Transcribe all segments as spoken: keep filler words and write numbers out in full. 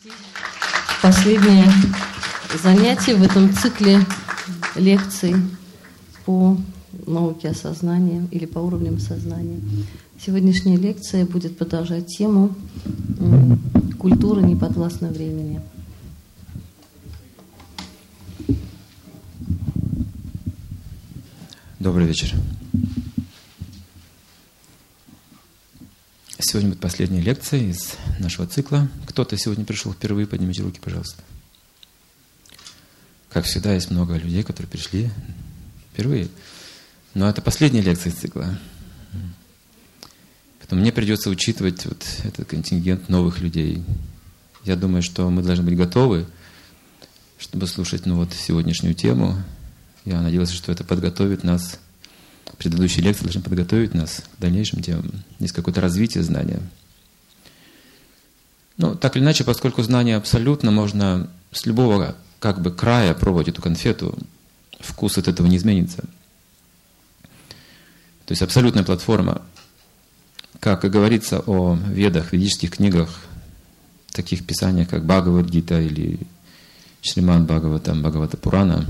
Последнее занятие в этом цикле лекций по науке о сознании или по уровням сознания. Сегодняшняя лекция будет продолжать тему «Культура не подвластна времени». Добрый вечер. Сегодня будет последняя лекция из нашего цикла. Кто-то сегодня пришел впервые, поднимите руки, пожалуйста. Как всегда, есть много людей, которые пришли впервые. Но это последняя лекция из цикла. Поэтому мне придется учитывать вот этот контингент новых людей. Я думаю, что мы должны быть готовы, чтобы слушать ну, вот, сегодняшнюю тему. Я надеялся, что это подготовит нас. Предыдущие лекции должны подготовить нас к дальнейшим темам. Есть какое-то развитие знания. Ну, так или иначе, поскольку знание абсолютно, можно с любого как бы края пробовать эту конфету, вкус от этого не изменится. То есть абсолютная платформа. Как и говорится о ведах, ведических книгах, таких писаниях, как Бхагавад-гита или Шримад Бхагаватам, Бхагавата Пурана.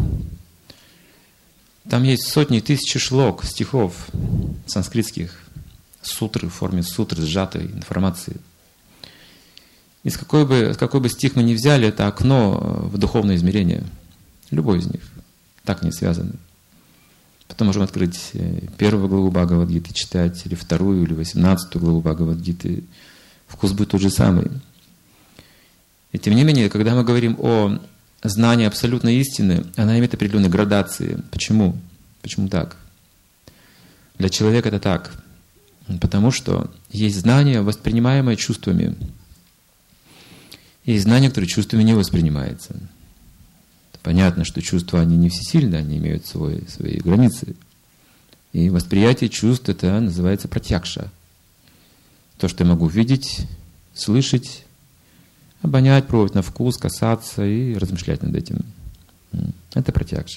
Там есть сотни, тысячи шлок, стихов санскритских, сутры в форме сутры, сжатой информации. И с какой бы, какой бы стих мы ни взяли, это окно в духовное измерение. Любой из них. Так они связаны. Потом можем открыть первую главу Бхагавад-гиты, читать, или вторую, или восемнадцатую главу Бхагавад-гиты. Вкус будет тот же самый. И тем не менее, когда мы говорим о знание абсолютной истины, она имеет определенные градации. Почему? Почему так? Для человека это так. Потому что есть знание, воспринимаемое чувствами. Есть знание, которое чувствами не воспринимается. Понятно, что чувства, они не всесильны, они имеют свой, свои границы. И восприятие чувств, это называется пратьякша. То, что я могу видеть, слышать, обонять, пробовать на вкус, касаться и размышлять над этим. Это пратьякша.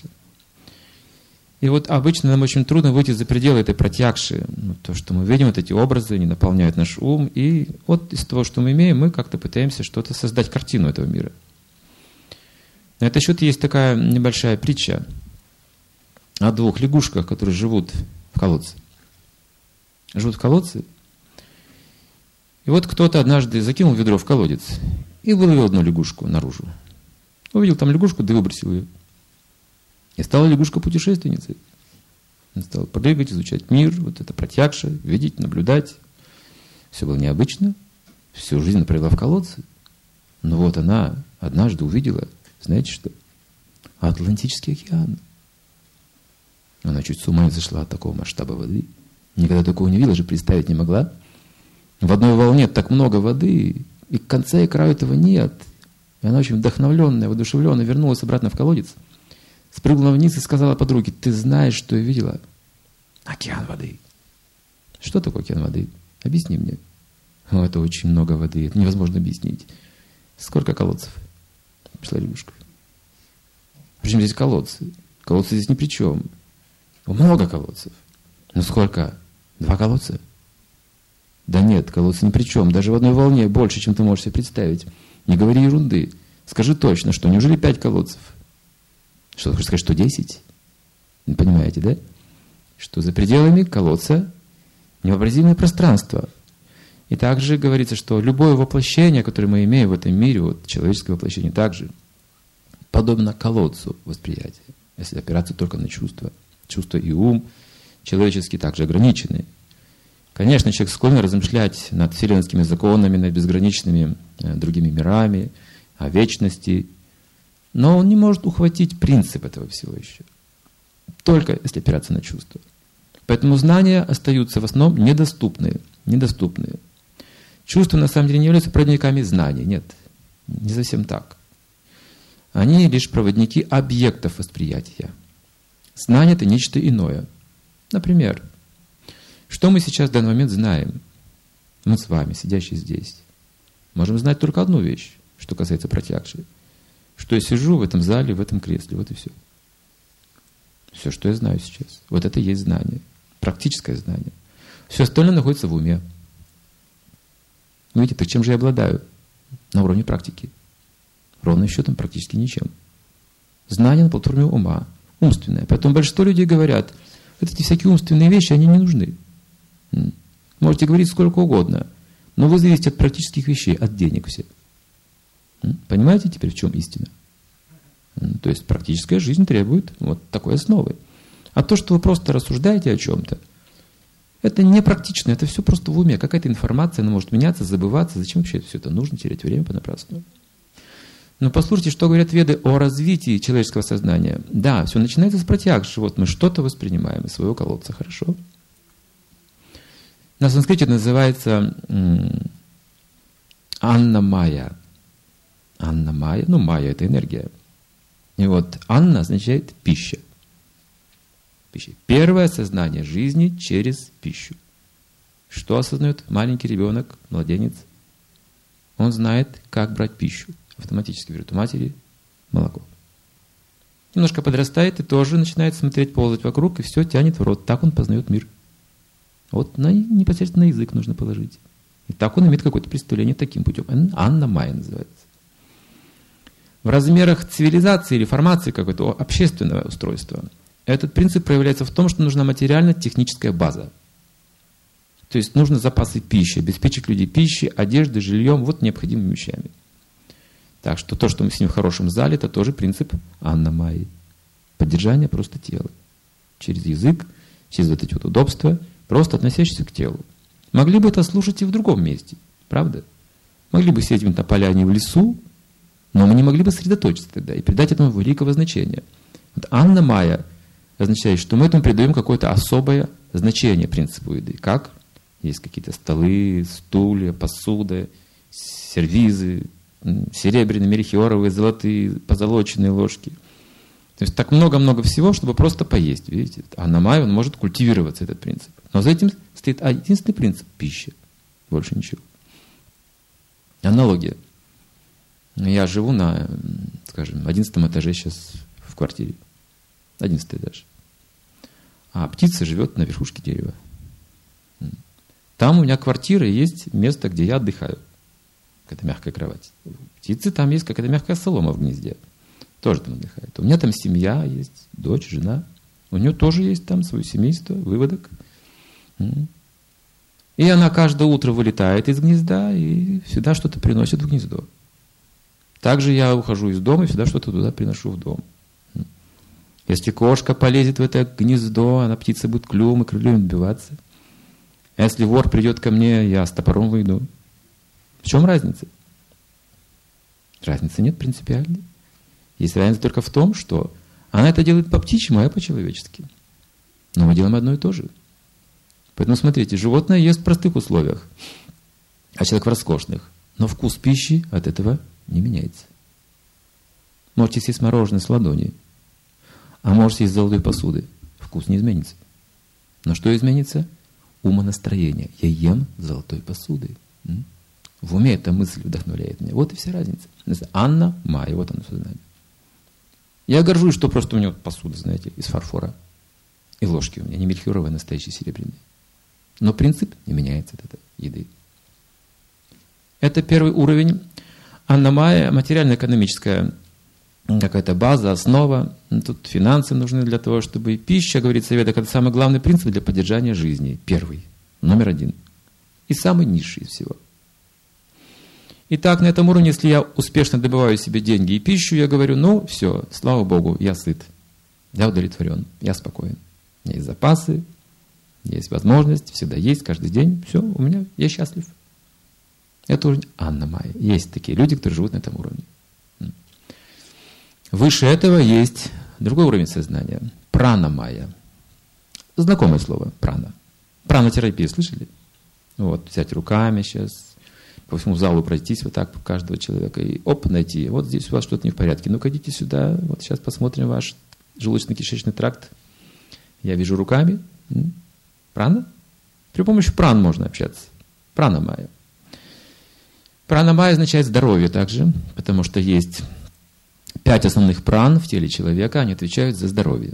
И вот обычно нам очень трудно выйти за пределы этой пратьякши. То, что мы видим, вот эти образы, они наполняют наш ум. И вот из того, что мы имеем, мы как-то пытаемся что-то создать, картину этого мира. На этот счет есть такая небольшая притча о двух лягушках, которые живут в колодце. Живут в колодце. И вот кто-то однажды закинул ведро в колодец и выловил одну лягушку наружу. Увидел там лягушку, да и выбросил ее. И стала лягушка путешественницей. Он стал прыгать, изучать мир, вот это пратьякша, видеть, наблюдать. Все было необычно. Всю жизнь она провела в колодце. Но вот она однажды увидела, знаете что? Атлантический океан. Она чуть с ума не сошла от такого масштаба воды. Никогда такого не видела, даже представить не могла. В одной волне так много воды, и конца и края этого нет. И она очень вдохновленная, воодушевленная вернулась обратно в колодец, спрыгнула вниз и сказала подруге: ты знаешь, что я видела? Океан воды. Что такое океан воды? Объясни мне. О, это очень много воды, это невозможно объяснить. Сколько колодцев? Пришла лягушка. Причем здесь колодцы? Колодцы здесь ни при чем. Много колодцев. Но сколько? Два колодца? Да нет, колодцы ни при чем. Даже в одной волне больше, чем ты можешь себе представить. Не говори ерунды. Скажи точно, что неужели пять колодцев? Что, ты хочешь сказать, что десять? Вы понимаете, да? Что за пределами колодца невообразимое пространство. И также говорится, что любое воплощение, которое мы имеем в этом мире, вот человеческое воплощение также, подобно колодцу восприятия, если опираться только на чувства. Чувства и ум человеческие также ограничены. Конечно, человек склонен размышлять над вселенскими законами, над безграничными э, другими мирами, о вечности, но он не может ухватить принцип этого всего еще. Только если опираться на чувства. Поэтому знания остаются в основном недоступные. недоступные. Чувства на самом деле не являются проводниками знаний. Нет, не совсем так. Они лишь проводники объектов восприятия. Знание – это нечто иное. Например, что мы сейчас в данный момент знаем? Мы с вами, сидящие здесь, можем знать только одну вещь, что касается пратьякши. Что я сижу в этом зале, в этом кресле, вот и все. Все, что я знаю сейчас. Вот это и есть знание. Практическое знание. Все остальное находится в уме. Видите, так чем же я обладаю? На уровне практики. Ровным счетом практически ничем. Знание на платформе ума, умственное. Поэтому большинство людей говорят, вот эти всякие умственные вещи, они не нужны. Можете говорить сколько угодно, но вы зависите от практических вещей, от денег все. Понимаете теперь, в чем истина? То есть практическая жизнь требует вот такой основы. А то, что вы просто рассуждаете о чем-то, это не практично, это все просто в уме. Какая-то информация, она может меняться, забываться. Зачем вообще все это нужно, терять время понапрасну? Но послушайте, что говорят веды о развитии человеческого сознания. Да, все начинается с пратьякши. Вот мы что-то воспринимаем из своего колодца, хорошо? На санскрите это называется анна-майя. Анна-майя, ну майя это энергия. И вот анна означает пища. Пища. Первое осознание жизни через пищу. Что осознает маленький ребенок, младенец? Он знает, как брать пищу. Автоматически берет у матери молоко. Немножко подрастает и тоже начинает смотреть, ползать вокруг, и все тянет в рот. Так он познает мир. Вот на, непосредственно на язык нужно положить. И так он имеет какое-то представление таким путем. Анна-майя называется. В размерах цивилизации или формации какого-то общественного устройства этот принцип проявляется в том, что нужна материально-техническая база. То есть нужны запасы пищи, обеспечить людей пищей, одеждой, жильем, вот необходимыми вещами. Так что то, что мы сидим в хорошем зале, это тоже принцип анна-майи. Поддержание просто тела. Через язык, через вот эти вот удобства, просто относящиеся к телу. Могли бы это слушать и в другом месте, правда? Могли бы сидеть на поляне в лесу, но мы не могли бы сосредоточиться тогда и придать этому великого значения. Вот анна-майя означает, что мы этому придаем какое-то особое значение принципу еды. Как? Есть какие-то столы, стулья, посуда, сервизы, серебряные, мельхиоровые, золотые, позолоченные ложки. То есть так много-много всего, чтобы просто поесть. Видите? А на майе он может культивироваться, этот принцип. Но за этим стоит единственный принцип – пища. Больше ничего. Аналогия. Я живу на, скажем, одиннадцатом этаже сейчас в квартире. Одиннадцатый этаж. А птица живет на верхушке дерева. Там у меня квартира, и есть место, где я отдыхаю. Какая-то мягкая кровать. У птицы там есть какая-то мягкая солома в гнезде. Тоже там отдыхает. У меня там семья есть, дочь, жена. У нее тоже есть там свое семейство, выводок. И она каждое утро вылетает из гнезда и всегда что-то приносит в гнездо. Также я ухожу из дома и всегда что-то туда приношу в дом. Если кошка полезет в это гнездо, она птица будет клювом и крыльем отбиваться. А если вор придет ко мне, я с топором выйду. В чем разница? Разницы нет принципиальной. Есть разница только в том, что она это делает по-птичьему, а я по-человечески. Но мы делаем одно и то же. Поэтому смотрите, животное ест в простых условиях, а человек в роскошных. Но вкус пищи от этого не меняется. Можете съесть мороженое с ладони, а можете съесть золотой посуды. Вкус не изменится. Но что изменится? Умонастроение. Я ем золотой посудой. В уме эта мысль вдохновляет меня. Вот и вся разница. Анна-майя, вот она сознание. Я горжусь, что просто у меня вот посуда, знаете, из фарфора. И ложки у меня не мельхиоровые, а настоящие серебряные. Но принцип не меняется от этой еды. Это первый уровень. Анна-майя, материально-экономическая какая-то база, основа. Тут финансы нужны для того, чтобы пища, говорит Веда, это самый главный принцип для поддержания жизни. Первый, номер один. И самый низший из всего. Итак, на этом уровне, если я успешно добываю себе деньги и пищу, я говорю, ну, все, слава Богу, я сыт, я удовлетворен, я спокоен. У меня есть запасы, есть возможность, всегда есть, каждый день, все, у меня, я счастлив. Это уровень анна-майя. Есть такие люди, которые живут на этом уровне. Выше этого есть другой уровень сознания. Прана-майя. Знакомое слово, прана. Пранотерапия, слышали? Вот, взять руками сейчас, по всему залу пройтись вот так по каждого человека и оп, найти. Вот здесь у вас что-то не в порядке. Ну-ка, идите сюда. Вот сейчас посмотрим ваш желудочно-кишечный тракт. Я вижу руками. Прана? При помощи пран можно общаться. Прана-майя. Прана-майя означает здоровье также, потому что есть пять основных пран в теле человека, они отвечают за здоровье.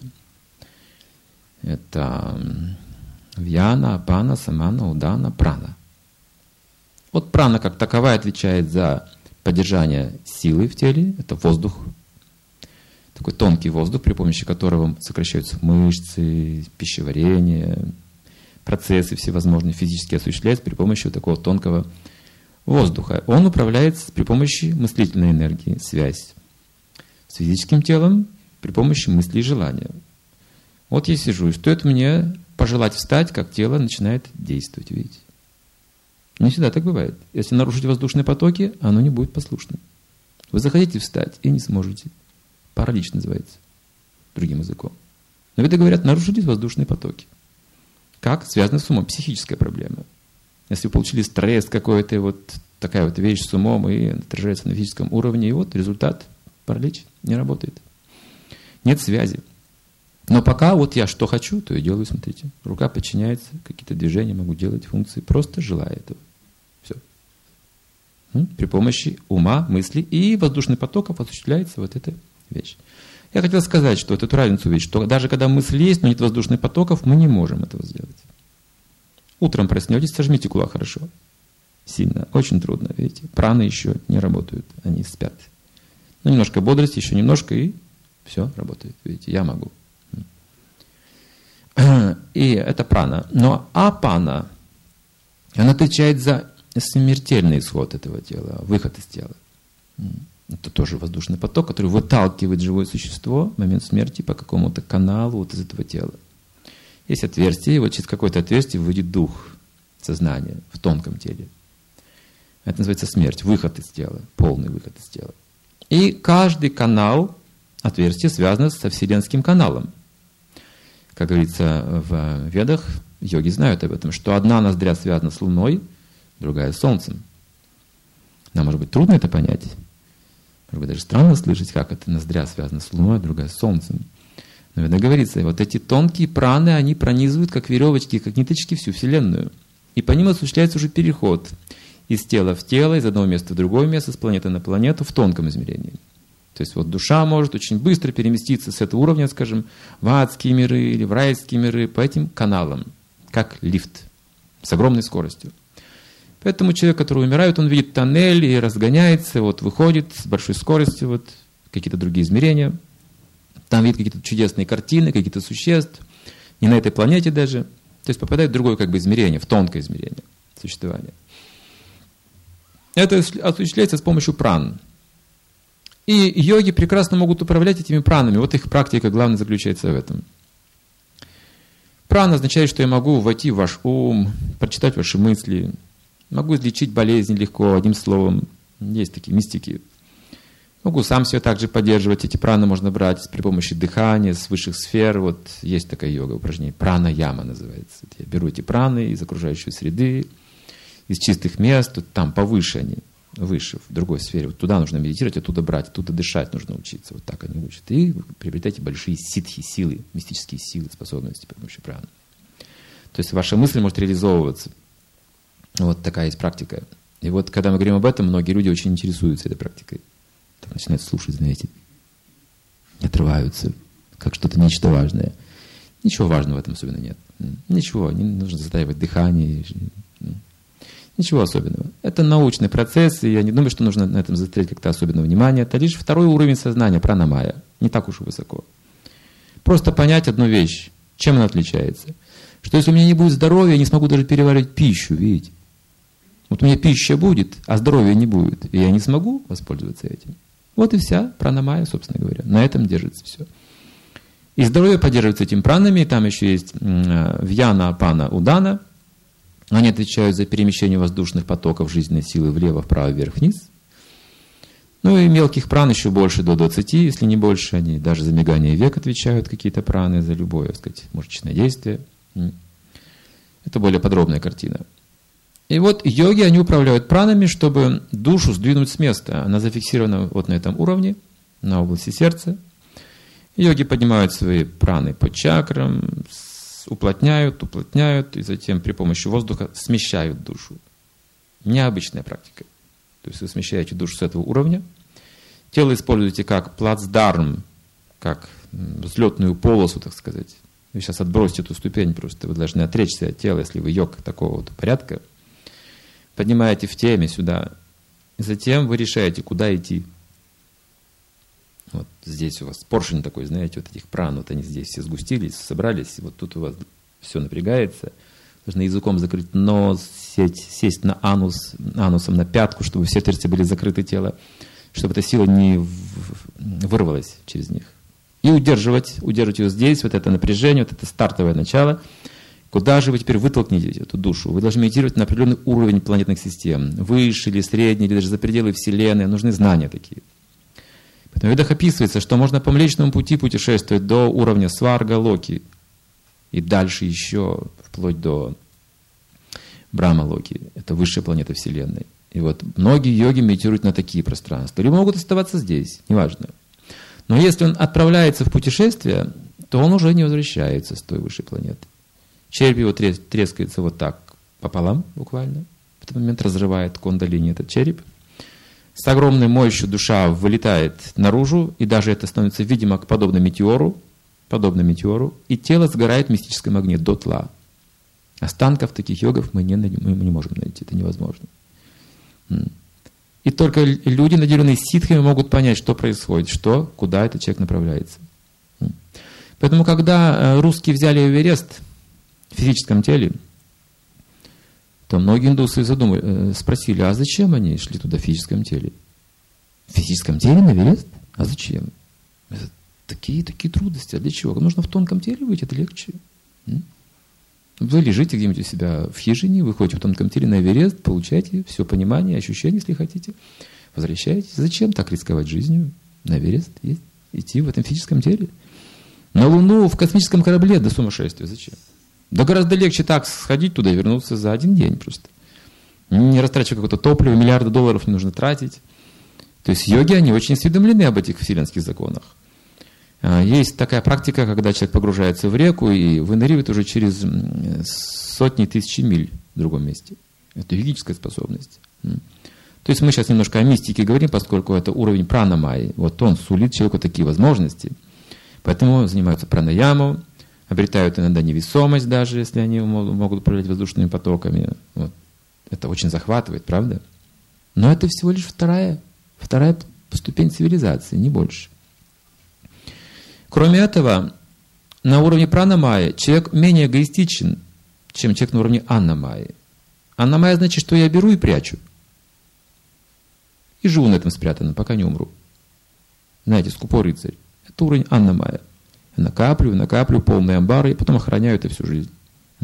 Это вьяна, апана, самана, удана, прана. Вот прана как таковая отвечает за поддержания силы в теле, это воздух, такой тонкий воздух, при помощи которого сокращаются мышцы, пищеварение, процессы всевозможные физически осуществляются при помощи вот такого тонкого воздуха. Он управляется при помощи мыслительной энергии, связь с физическим телом при помощи мысли и желания. Вот я сижу, и стоит мне пожелать встать, как тело начинает действовать, видите? Не всегда так бывает. Если нарушить воздушные потоки, оно не будет послушным. Вы захотите встать и не сможете. Паралич называется, другим языком. Но веды говорят, нарушились воздушные потоки. Как? Связано с умом. Психическая проблема. Если вы получили стресс какой-то, вот такая вот вещь с умом, и отражается на физическом уровне, и вот результат – паралич, не работает. Нет связи. Но пока вот я что хочу, то и делаю, смотрите. Рука подчиняется, какие-то движения могу делать, функции, просто желая этого. Все. При помощи ума, мысли и воздушных потоков осуществляется вот эта вещь. Я хотел сказать, что вот эту разницу видеть, что даже когда мысль есть, но нет воздушных потоков, мы не можем этого сделать. Утром проснетесь, сожмите кулак хорошо. Сильно. Очень трудно, видите. Праны еще не работают, они спят. Ну, немножко бодрости, еще немножко, и все работает. Видите, я могу. И это прана. Но апана, она отвечает за смертельный исход этого тела, выход из тела. Это тоже воздушный поток, который выталкивает живое существо в момент смерти по какому-то каналу вот из этого тела. Есть отверстие, и вот через какое-то отверстие выйдет дух, сознание в тонком теле. Это называется смерть, выход из тела, полный выход из тела. И каждый канал, отверстие, связано со вселенским каналом. Как говорится в Ведах, йоги знают об этом, что одна ноздря связана с Луной, другая с Солнцем. Нам, может быть, трудно это понять. Может быть, даже странно слышать, как эта ноздря связана с Луной, другая с Солнцем. Но это говорится, вот эти тонкие праны, они пронизывают, как веревочки, как ниточки, всю Вселенную. И по ним осуществляется уже переход из тела в тело, из одного места в другое место, с планеты на планету в тонком измерении. То есть вот душа может очень быстро переместиться с этого уровня, скажем, в адские миры или в райские миры по этим каналам, как лифт, с огромной скоростью. Поэтому человек, который умирает, он видит тоннель и разгоняется, вот выходит с большой скоростью, вот какие-то другие измерения. Там видит какие-то чудесные картины, какие-то существ, не на этой планете даже. То есть попадает в другое как бы измерение, в тонкое измерение существования. Это осуществляется с помощью пран. И йоги прекрасно могут управлять этими пранами. Вот их практика главное заключается в этом. Прана означает, что я могу войти в ваш ум, прочитать ваши мысли, могу излечить болезнь легко, одним словом. Есть такие мистики. Могу сам себя также поддерживать. Эти праны можно брать при помощи дыхания, с высших сфер. Вот есть такая йога упражнение. Прана-яма называется. Я беру эти праны из окружающей среды, из чистых мест. Вот там повыше они, выше, в другой сфере. Вот туда нужно медитировать, оттуда брать, оттуда дышать нужно учиться. Вот так они учат. И вы приобретаете большие ситхи, силы, мистические силы, способности при помощи праны. То есть ваша мысль может реализовываться. Вот такая есть практика. И вот когда мы говорим об этом, многие люди очень интересуются этой практикой. Там начинают слушать, знаете, отрываются, как что-то нечто важное. Ничего важного в этом особенно нет. Ничего, не нужно затаивать дыхание. Ничего особенного. Это научный процесс, и я не думаю, что нужно на этом заострять как-то особенное внимание. Это лишь второй уровень сознания, пранамая. Не так уж и высоко. Просто понять одну вещь. Чем она отличается? Что если у меня не будет здоровья, я не смогу даже переваривать пищу, видите? Вот у меня пища будет, а здоровья не будет. И я не смогу воспользоваться этим. Вот и вся пранамая, собственно говоря. На этом держится все. И здоровье поддерживается этим пранами. И там еще есть вьяна, апана, удана. Они отвечают за перемещение воздушных потоков жизненной силы влево, вправо, вверх, вниз. Ну и мелких пран еще больше, до двадцати, если не больше. Они даже за мигание век отвечают, какие-то праны, за любое, так сказать, мышечное действие. Это более подробная картина. И вот йоги, они управляют пранами, чтобы душу сдвинуть с места. Она зафиксирована вот на этом уровне, на области сердца. Йоги поднимают свои праны по чакрам, уплотняют, уплотняют, и затем при помощи воздуха смещают душу. Необычная практика. То есть вы смещаете душу с этого уровня. Тело используете как плацдарм, как взлетную полосу, так сказать. Вы сейчас отбросите эту ступень, просто вы должны отречься от тела, если вы йог такого вот порядка. Поднимаете в теме сюда И затем вы решаете, куда идти. Вот здесь у вас поршень такой, знаете, вот этих пран, вот они здесь все сгустились, собрались, вот тут у вас все напрягается. Должны языком закрыть нос, сесть, сесть на анус, анусом на пятку, чтобы все терции были закрыты тело, чтобы эта сила не вырвалась через них. И удерживать, удерживать ее здесь, вот это напряжение, вот это стартовое начало. Куда же вы теперь вытолкнете эту душу? Вы должны медитировать на определенный уровень планетных систем. Выше или средний, или даже за пределы Вселенной. Нужны знания такие. Поэтому в ведах описывается, что можно по Млечному пути путешествовать до уровня Сварга, Локи. И дальше еще, вплоть до Брахма Локи. Это высшая планета Вселенной. И вот многие йоги медитируют на такие пространства. Либо могут оставаться здесь, неважно. Но если он отправляется в путешествие, то он уже не возвращается с той высшей планеты. Череп его трескается вот так пополам буквально. В этот момент разрывает кундалини этот череп. С огромной мощью душа вылетает наружу, и даже это становится видимо подобно метеору, подобно метеору, и тело сгорает в мистическом огне дотла. Останков таких йогов мы не, мы не можем найти, это невозможно. И только люди, наделенные ситхами, могут понять, что происходит, что, куда этот человек направляется. Поэтому, когда русские взяли Эверест в физическом теле, то многие индусы задумали, спросили, а зачем они шли туда в физическом теле? В физическом теле на Эверест? А зачем? Это такие, такие трудности. А для чего? Нужно в тонком теле быть, это легче. Вы лежите где-нибудь у себя в хижине, вы ходите в тонком теле на Эверест, получаете все понимание, ощущения, если хотите, возвращаетесь. Зачем так рисковать жизнью? На Эверест есть, идти в этом физическом теле. На Луну в космическом корабле до сумасшествия. Зачем? Да гораздо легче так сходить туда и вернуться за один день просто. Не растрачивая какое-то топливо, миллиарды долларов не нужно тратить. То есть йоги, они очень осведомлены об этих вселенских законах. Есть такая практика, когда человек погружается в реку и выныривает уже через сотни тысяч миль в другом месте. Это йогическая способность. То есть мы сейчас немножко о мистике говорим, поскольку это уровень пранамайи. Вот он сулит человеку такие возможности. Поэтому занимаются пранаямой, обретают иногда невесомость даже, если они могут управлять воздушными потоками. Вот. Это очень захватывает, правда? Но это всего лишь вторая, вторая ступень цивилизации, не больше. Кроме этого, на уровне пранамайи человек менее эгоистичен, чем человек на уровне аннамайи. Аннамайя значит, что я беру и прячу. И живу на этом спрятанном, пока не умру. Знаете, скупой рыцарь. Это уровень аннамайя. Я накапливаю, накапливаю полные амбары, и потом охраняю это всю жизнь.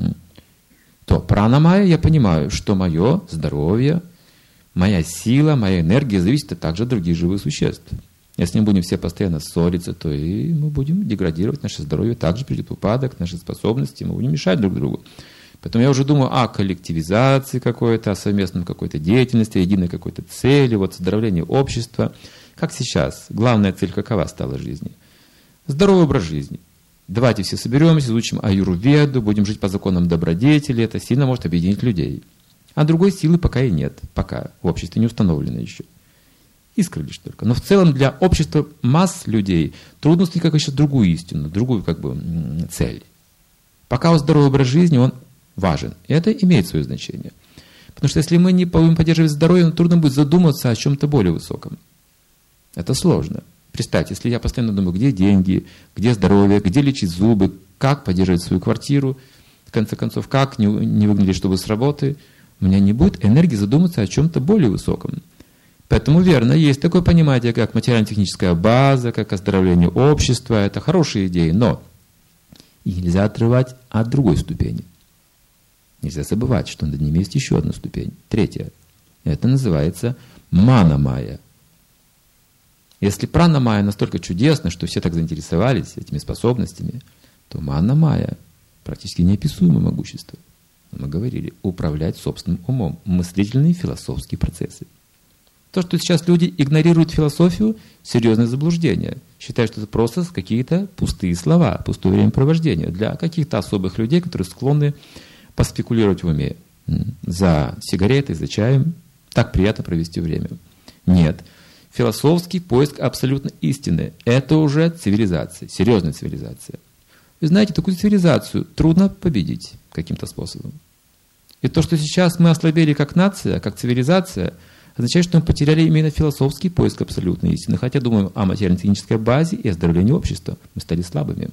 То пранамайя я понимаю, что мое здоровье, моя сила, моя энергия зависит также от других живых существ. Если мы будем все постоянно ссориться, то и мы будем деградировать, наше здоровье также придет в упадок, наши способности, мы будем мешать друг другу. Поэтому я уже думаю о коллективизации какой-то, о совместном какой-то деятельности, о единой какой-то цели, вот оздоровлении общества. Как сейчас? Главная цель какова стала в жизни? Здоровый образ жизни. Давайте все соберемся, изучим аюрведу, будем жить по законам добродетели, это сильно может объединить людей. А другой силы пока и нет, пока в обществе не установлено еще. Искры лишь только. Но в целом для общества масс людей трудно установить как еще другую истину, другую как бы цель. Пока у здоровый образ жизни, он важен. И это имеет свое значение. Потому что если мы не будем поддерживать здоровье, то трудно будет задуматься о чем-то более высоком. Это сложно. Представьте, если я постоянно думаю, где деньги, где здоровье, где лечить зубы, как поддерживать свою квартиру, в конце концов, как не, не выгнали, чтобы с работы, у меня не будет энергии задуматься о чем-то более высоком. Поэтому верно, есть такое понятие, как материально-техническая база, как оздоровление общества. Это хорошие идеи, но их нельзя отрывать от другой ступени. Нельзя забывать, что над ними есть еще одна ступень, третья. Это называется манамайя. Если пранамайя настолько чудесна, что все так заинтересовались этими способностями, то манамайя практически неописуемое могущество. Мы говорили, управлять собственным умом, мыслительные философские процессы. То, что сейчас люди игнорируют философию, серьезное заблуждение. Считают, что это просто какие-то пустые слова, пустое времяпровождение для каких-то особых людей, которые склонны поспекулировать в уме. За сигаретой, за чаем. Так приятно провести время. Нет. Философский поиск абсолютно истины – это уже цивилизация, серьезная цивилизация. Вы знаете, такую цивилизацию трудно победить каким-то способом. И то, что сейчас мы ослабели как нация, как цивилизация, означает, что мы потеряли именно философский поиск абсолютной истины, хотя думаем о материально-технической базе и оздоровлении общества. Мы стали слабыми.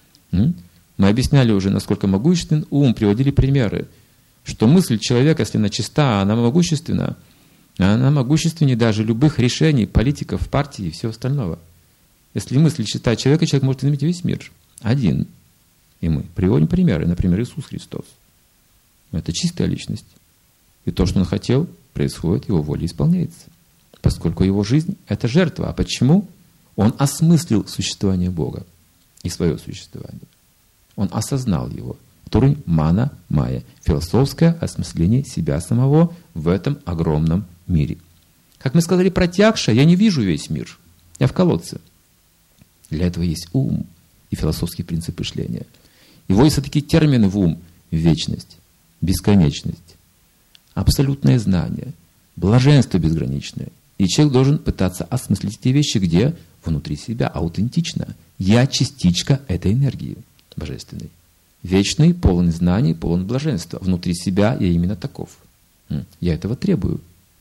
Мы объясняли уже, насколько могуществен ум, приводили примеры, что мысль человека, если она чиста, она могущественна, она могущественнее даже любых решений политиков, партий и всего остального. Если мысль чиста человека, человек может изменить весь мир. Один. И мы приводим примеры. Например, Иисус Христос. Это чистая личность. И то, что Он хотел, происходит, Его воля исполняется. Поскольку Его жизнь – это жертва. А почему? Он осмыслил существование Бога и свое существование. Он осознал его. Второй – мана майя. Философское осмысление себя самого в этом огромном мире. Как мы сказали про тягша, я не вижу весь мир. Я в колодце. Для этого есть ум и философские принципы мышления. И вводятся такие термины в ум: вечность, бесконечность, абсолютное знание, блаженство безграничное. И человек должен пытаться осмыслить эти вещи, где? Внутри себя, аутентично. Я частичка этой энергии божественной. Вечный, полон знаний, полон блаженства. Внутри себя я именно таков. Я этого требую.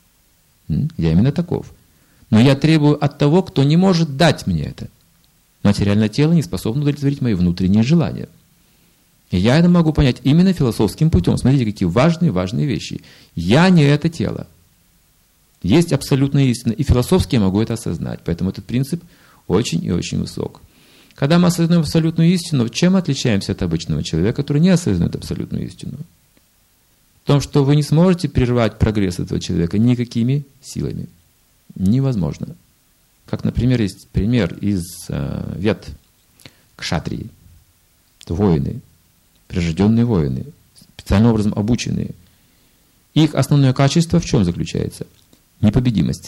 Я именно таков. Но я требую от того, кто не может дать мне это. Материальное тело не способно удовлетворить мои внутренние желания. И я это могу понять именно философским путем. Смотрите, какие важные, важные вещи. Я не это тело. Есть абсолютная истина. И философски я могу это осознать. Поэтому этот принцип очень и очень высок. Когда мы осознаем абсолютную истину, чем отличаемся от обычного человека, который не осознает абсолютную истину? В том, что вы не сможете прервать прогресс этого человека никакими силами. Невозможно. Как, например, есть пример из э, Вед. Кшатрии. Это воины. Прирожденные воины. Специальным образом обученные. Их основное качество в чем заключается? Непобедимость.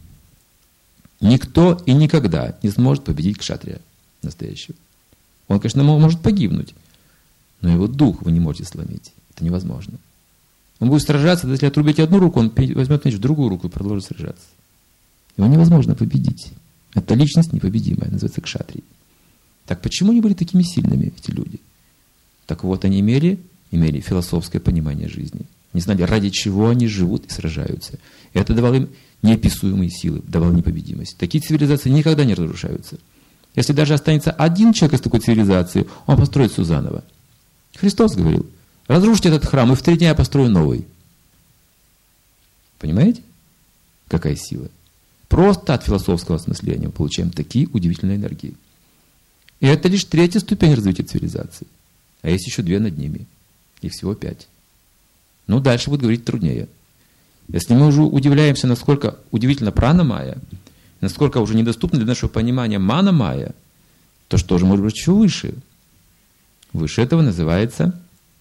Никто и никогда не сможет победить кшатрия настоящего. Он, конечно, может погибнуть, но его дух вы не можете сломить. Это невозможно. Он будет сражаться, если отрубите одну руку, он возьмет меч в другую руку и продолжит сражаться. Его невозможно победить. Это личность непобедимая, называется кшатрий. Так почему они были такими сильными, эти люди? Так вот, они имели, имели философское понимание жизни. Не знали, ради чего они живут и сражаются. И это давало им неописуемые силы, давало непобедимость. Такие цивилизации никогда не разрушаются. Если даже останется один человек из такой цивилизации, он построит все заново. Христос говорил: разрушьте этот храм, и в три дня я построю новый. Понимаете? Какая сила? Просто от философского осмысления мы получаем такие удивительные энергии. И это лишь третья ступень развития цивилизации. А есть еще две над ними. Их всего пять. Ну, дальше будет говорить труднее. Если мы уже удивляемся, насколько удивительно прана-майя, насколько уже недоступно для нашего понимания мана-майя, то что же может быть еще выше? Выше этого называется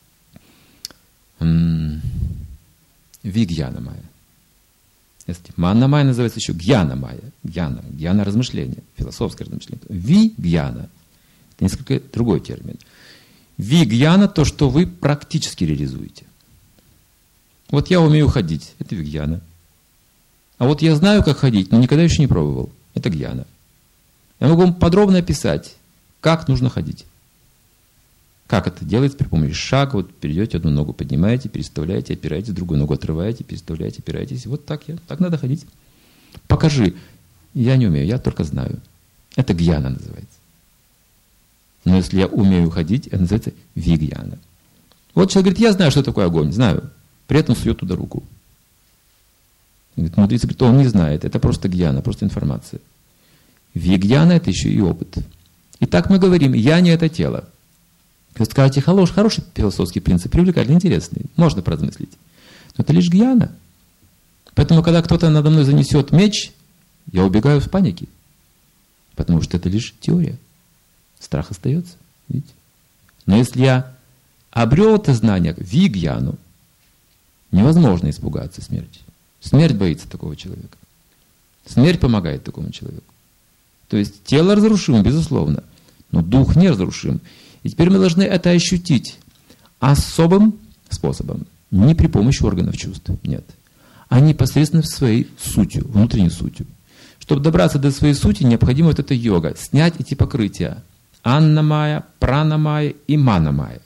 м- вигьяна-майя. Манна-майя называется еще гьяна-майя. Гьяна, гьяна размышления, философское размышление. Ви-гьяна. Это несколько другой термин. Ви-гьяна – то, что вы практически реализуете. Вот я умею ходить, это вигьяна. А вот я знаю, как ходить, но никогда еще не пробовал. Это гьяна. Я могу вам подробно описать, как нужно ходить. Как это делается при помощи шага. Вот перейдете, одну ногу поднимаете, переставляете, опираетесь, другую ногу отрываете, переставляете, опираетесь. Вот так я, так надо ходить. Покажи. Я не умею, я только знаю. Это гьяна называется. Но если я умею ходить, это называется вигьяна. Вот человек говорит: я знаю, что такое огонь, знаю. При этом сует туда руку. Мудрецы говорят: он не знает, это просто гьяна, просто информация. Вигьяна – это еще и опыт. Итак, мы говорим: я не это тело. Вы скажете: хороший, хороший философский принцип, привлекательный, интересный, можно поразмыслить. Но это лишь гьяна. Поэтому, когда кто-то надо мной занесет меч, я убегаю в панике. Потому что это лишь теория. Страх остается. Видите? Но если я обрел это знание, вигьяну, невозможно испугаться смерти. Смерть боится такого человека. Смерть помогает такому человеку. То есть тело разрушимо, безусловно, но дух неразрушим. И теперь мы должны это ощутить особым способом. Не при помощи органов чувств, нет. А непосредственно своей сутью, внутренней сутью. Чтобы добраться до своей сути, необходимо вот эта йога. Снять эти покрытия. Анна-майя, прана-майя и мана-майя.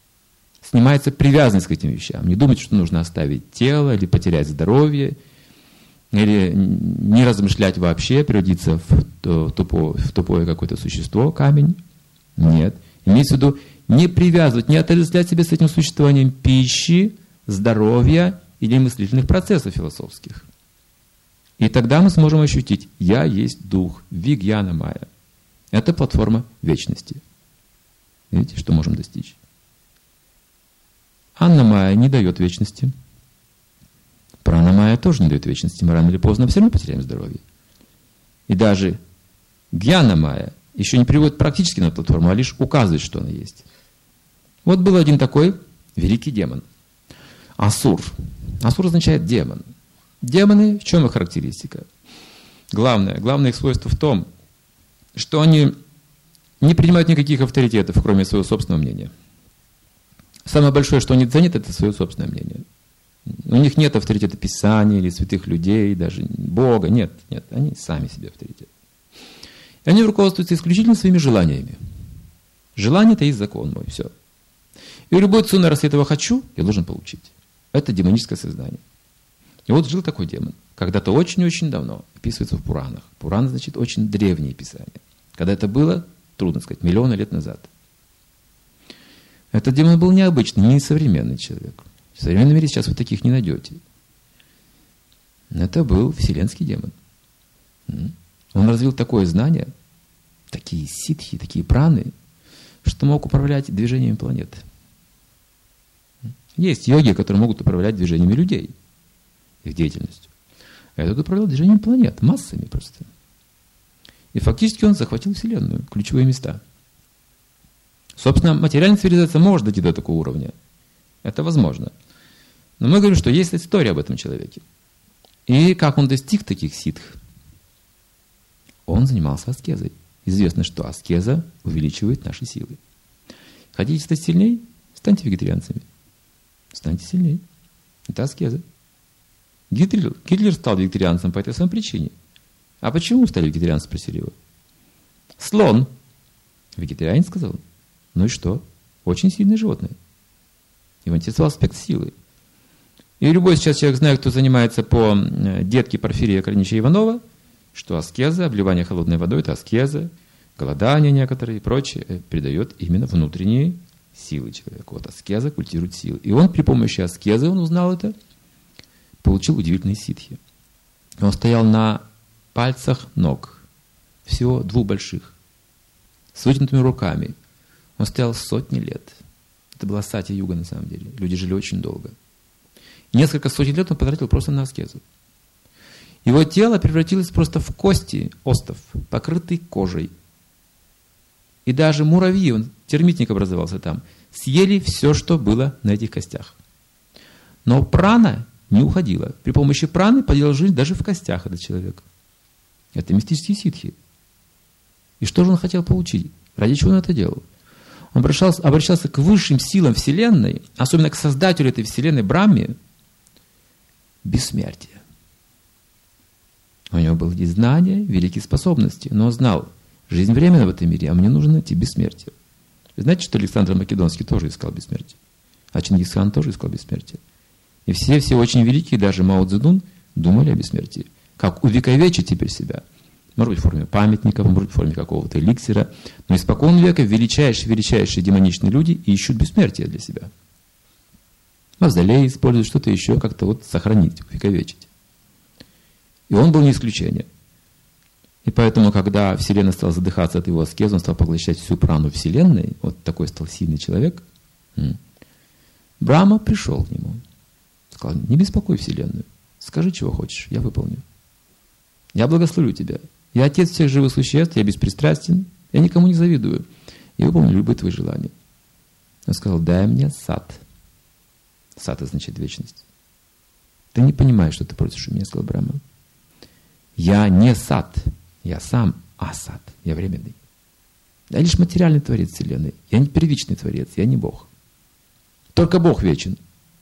Снимается привязанность к этим вещам. Не думайте, что нужно оставить тело или потерять здоровье, или не размышлять вообще, превратиться в тупое, в тупое какое-то существо, камень. Нет. Имеется в виду не привязывать, не отождествлять себя с этим существованием пищи, здоровья или мыслительных процессов философских. И тогда мы сможем ощутить «Я есть Дух», «Вигьяна Майя». Это платформа вечности. Видите, что можем достичь? Анна Майя не дает вечности. Прана Майя тоже не дает вечности. Мы рано или поздно все равно потеряем здоровье. И даже Гьяна Майя еще не приводит практически на платформу, а лишь указывает, что она есть. Вот был один такой великий демон. Асур. Асур означает демон. Демоны, в чем их характеристика? Главное, главное их свойство в том, что они не принимают никаких авторитетов, кроме своего собственного мнения. Самое большое, что они ценят, это свое собственное мнение. У них нет авторитета Писания или святых людей, даже Бога. Нет, нет, они сами себе авторитет. И они руководствуются исключительно своими желаниями. Желание – это есть закон мой, все. И любой ценой, раз я этого хочу, я должен получить. Это демоническое сознание. И вот жил такой демон. Когда-то очень-очень давно, описывается в Пуранах. Пуран значит очень древние писания. Когда это было, трудно сказать, миллионы лет назад. Этот демон был необычный, не современный человек. В современном мире сейчас вы таких не найдете. Это был вселенский демон. Он развил такое знание, такие ситхи, такие праны, что мог управлять движениями планеты. Есть йоги, которые могут управлять движениями людей, их деятельностью. А этот управлял движением планет, массами просто. И фактически он захватил Вселенную, ключевые места. Собственно, материальная цивилизация может дойти до такого уровня. Это возможно. Но мы говорим, что есть история об этом человеке. И как он достиг таких ситх? Он занимался аскезой. Известно, что аскеза увеличивает наши силы. Хотите стать сильнее? Станьте вегетарианцами. Станьте сильнее. Это аскеза. Гитлер, Гитлер стал вегетарианцем по этой самой причине. А почему стали вегетарианцем, спросили его? Слон. Вегетарианец сказал. Ну и что? Очень сильное животное. Его интересовал аспект силы. И любой сейчас человек знает, кто занимается по детке Порфирия Корнича Иванова, что аскеза, обливание холодной водой, это аскеза, голодание некоторые и прочее, придает именно внутренние силы человеку. Вот аскеза культивирует силы. И он при помощи аскезы, он узнал это, получил удивительные ситхи. Он стоял на пальцах ног, всего двух больших, с вытянутыми руками. Он стоял сотни лет. Это была сати-юга на самом деле. Люди жили очень долго. Несколько сотен лет он потратил просто на аскезу. Его тело превратилось просто в кости, остов, покрытый кожей. И даже муравьи, он, термитник образовался там, съели все, что было на этих костях. Но прана не уходила. При помощи праны поделал жизнь даже в костях этот человек. Это мистические ситхи. И что же он хотел получить? Ради чего он это делал? Он обращался, обращался к высшим силам Вселенной, особенно к создателю этой Вселенной Брахме, бессмертие. У него было и знания, великие способности, но он знал, жизнь временна в этом мире, а мне нужно найти бессмертие. Вы знаете, что Александр Македонский тоже искал бессмертие? А Чингисхан тоже искал бессмертие. И все, все очень великие, даже Мао Цзэдун, думали о бессмертии. Как увековечить теперь себя. Может быть, в форме памятника, может быть, в форме какого-то эликсира. Но испокон века величайшие, величайшие демоничные люди ищут бессмертие для себя. Мавзолей используют, что-то еще, как-то вот сохранить, увековечить. И он был не исключение. И поэтому, когда Вселенная стала задыхаться от его аскезы, он стал поглощать всю прану Вселенной, вот такой стал сильный человек, Брахма пришел к нему. Сказал, не беспокой Вселенную, скажи, чего хочешь, я выполню. Я благословлю тебя. Я отец всех живых существ, я беспристрастен, я никому не завидую. Я выполню любые твои желания. Он сказал, дай мне сад. Сад означает вечность. Ты не понимаешь, что ты просишь у меня, сказал Брахма. Я не сад, я сам асад, я временный. Я лишь материальный творец Вселенной. Я не первичный творец, я не Бог. Только Бог вечен.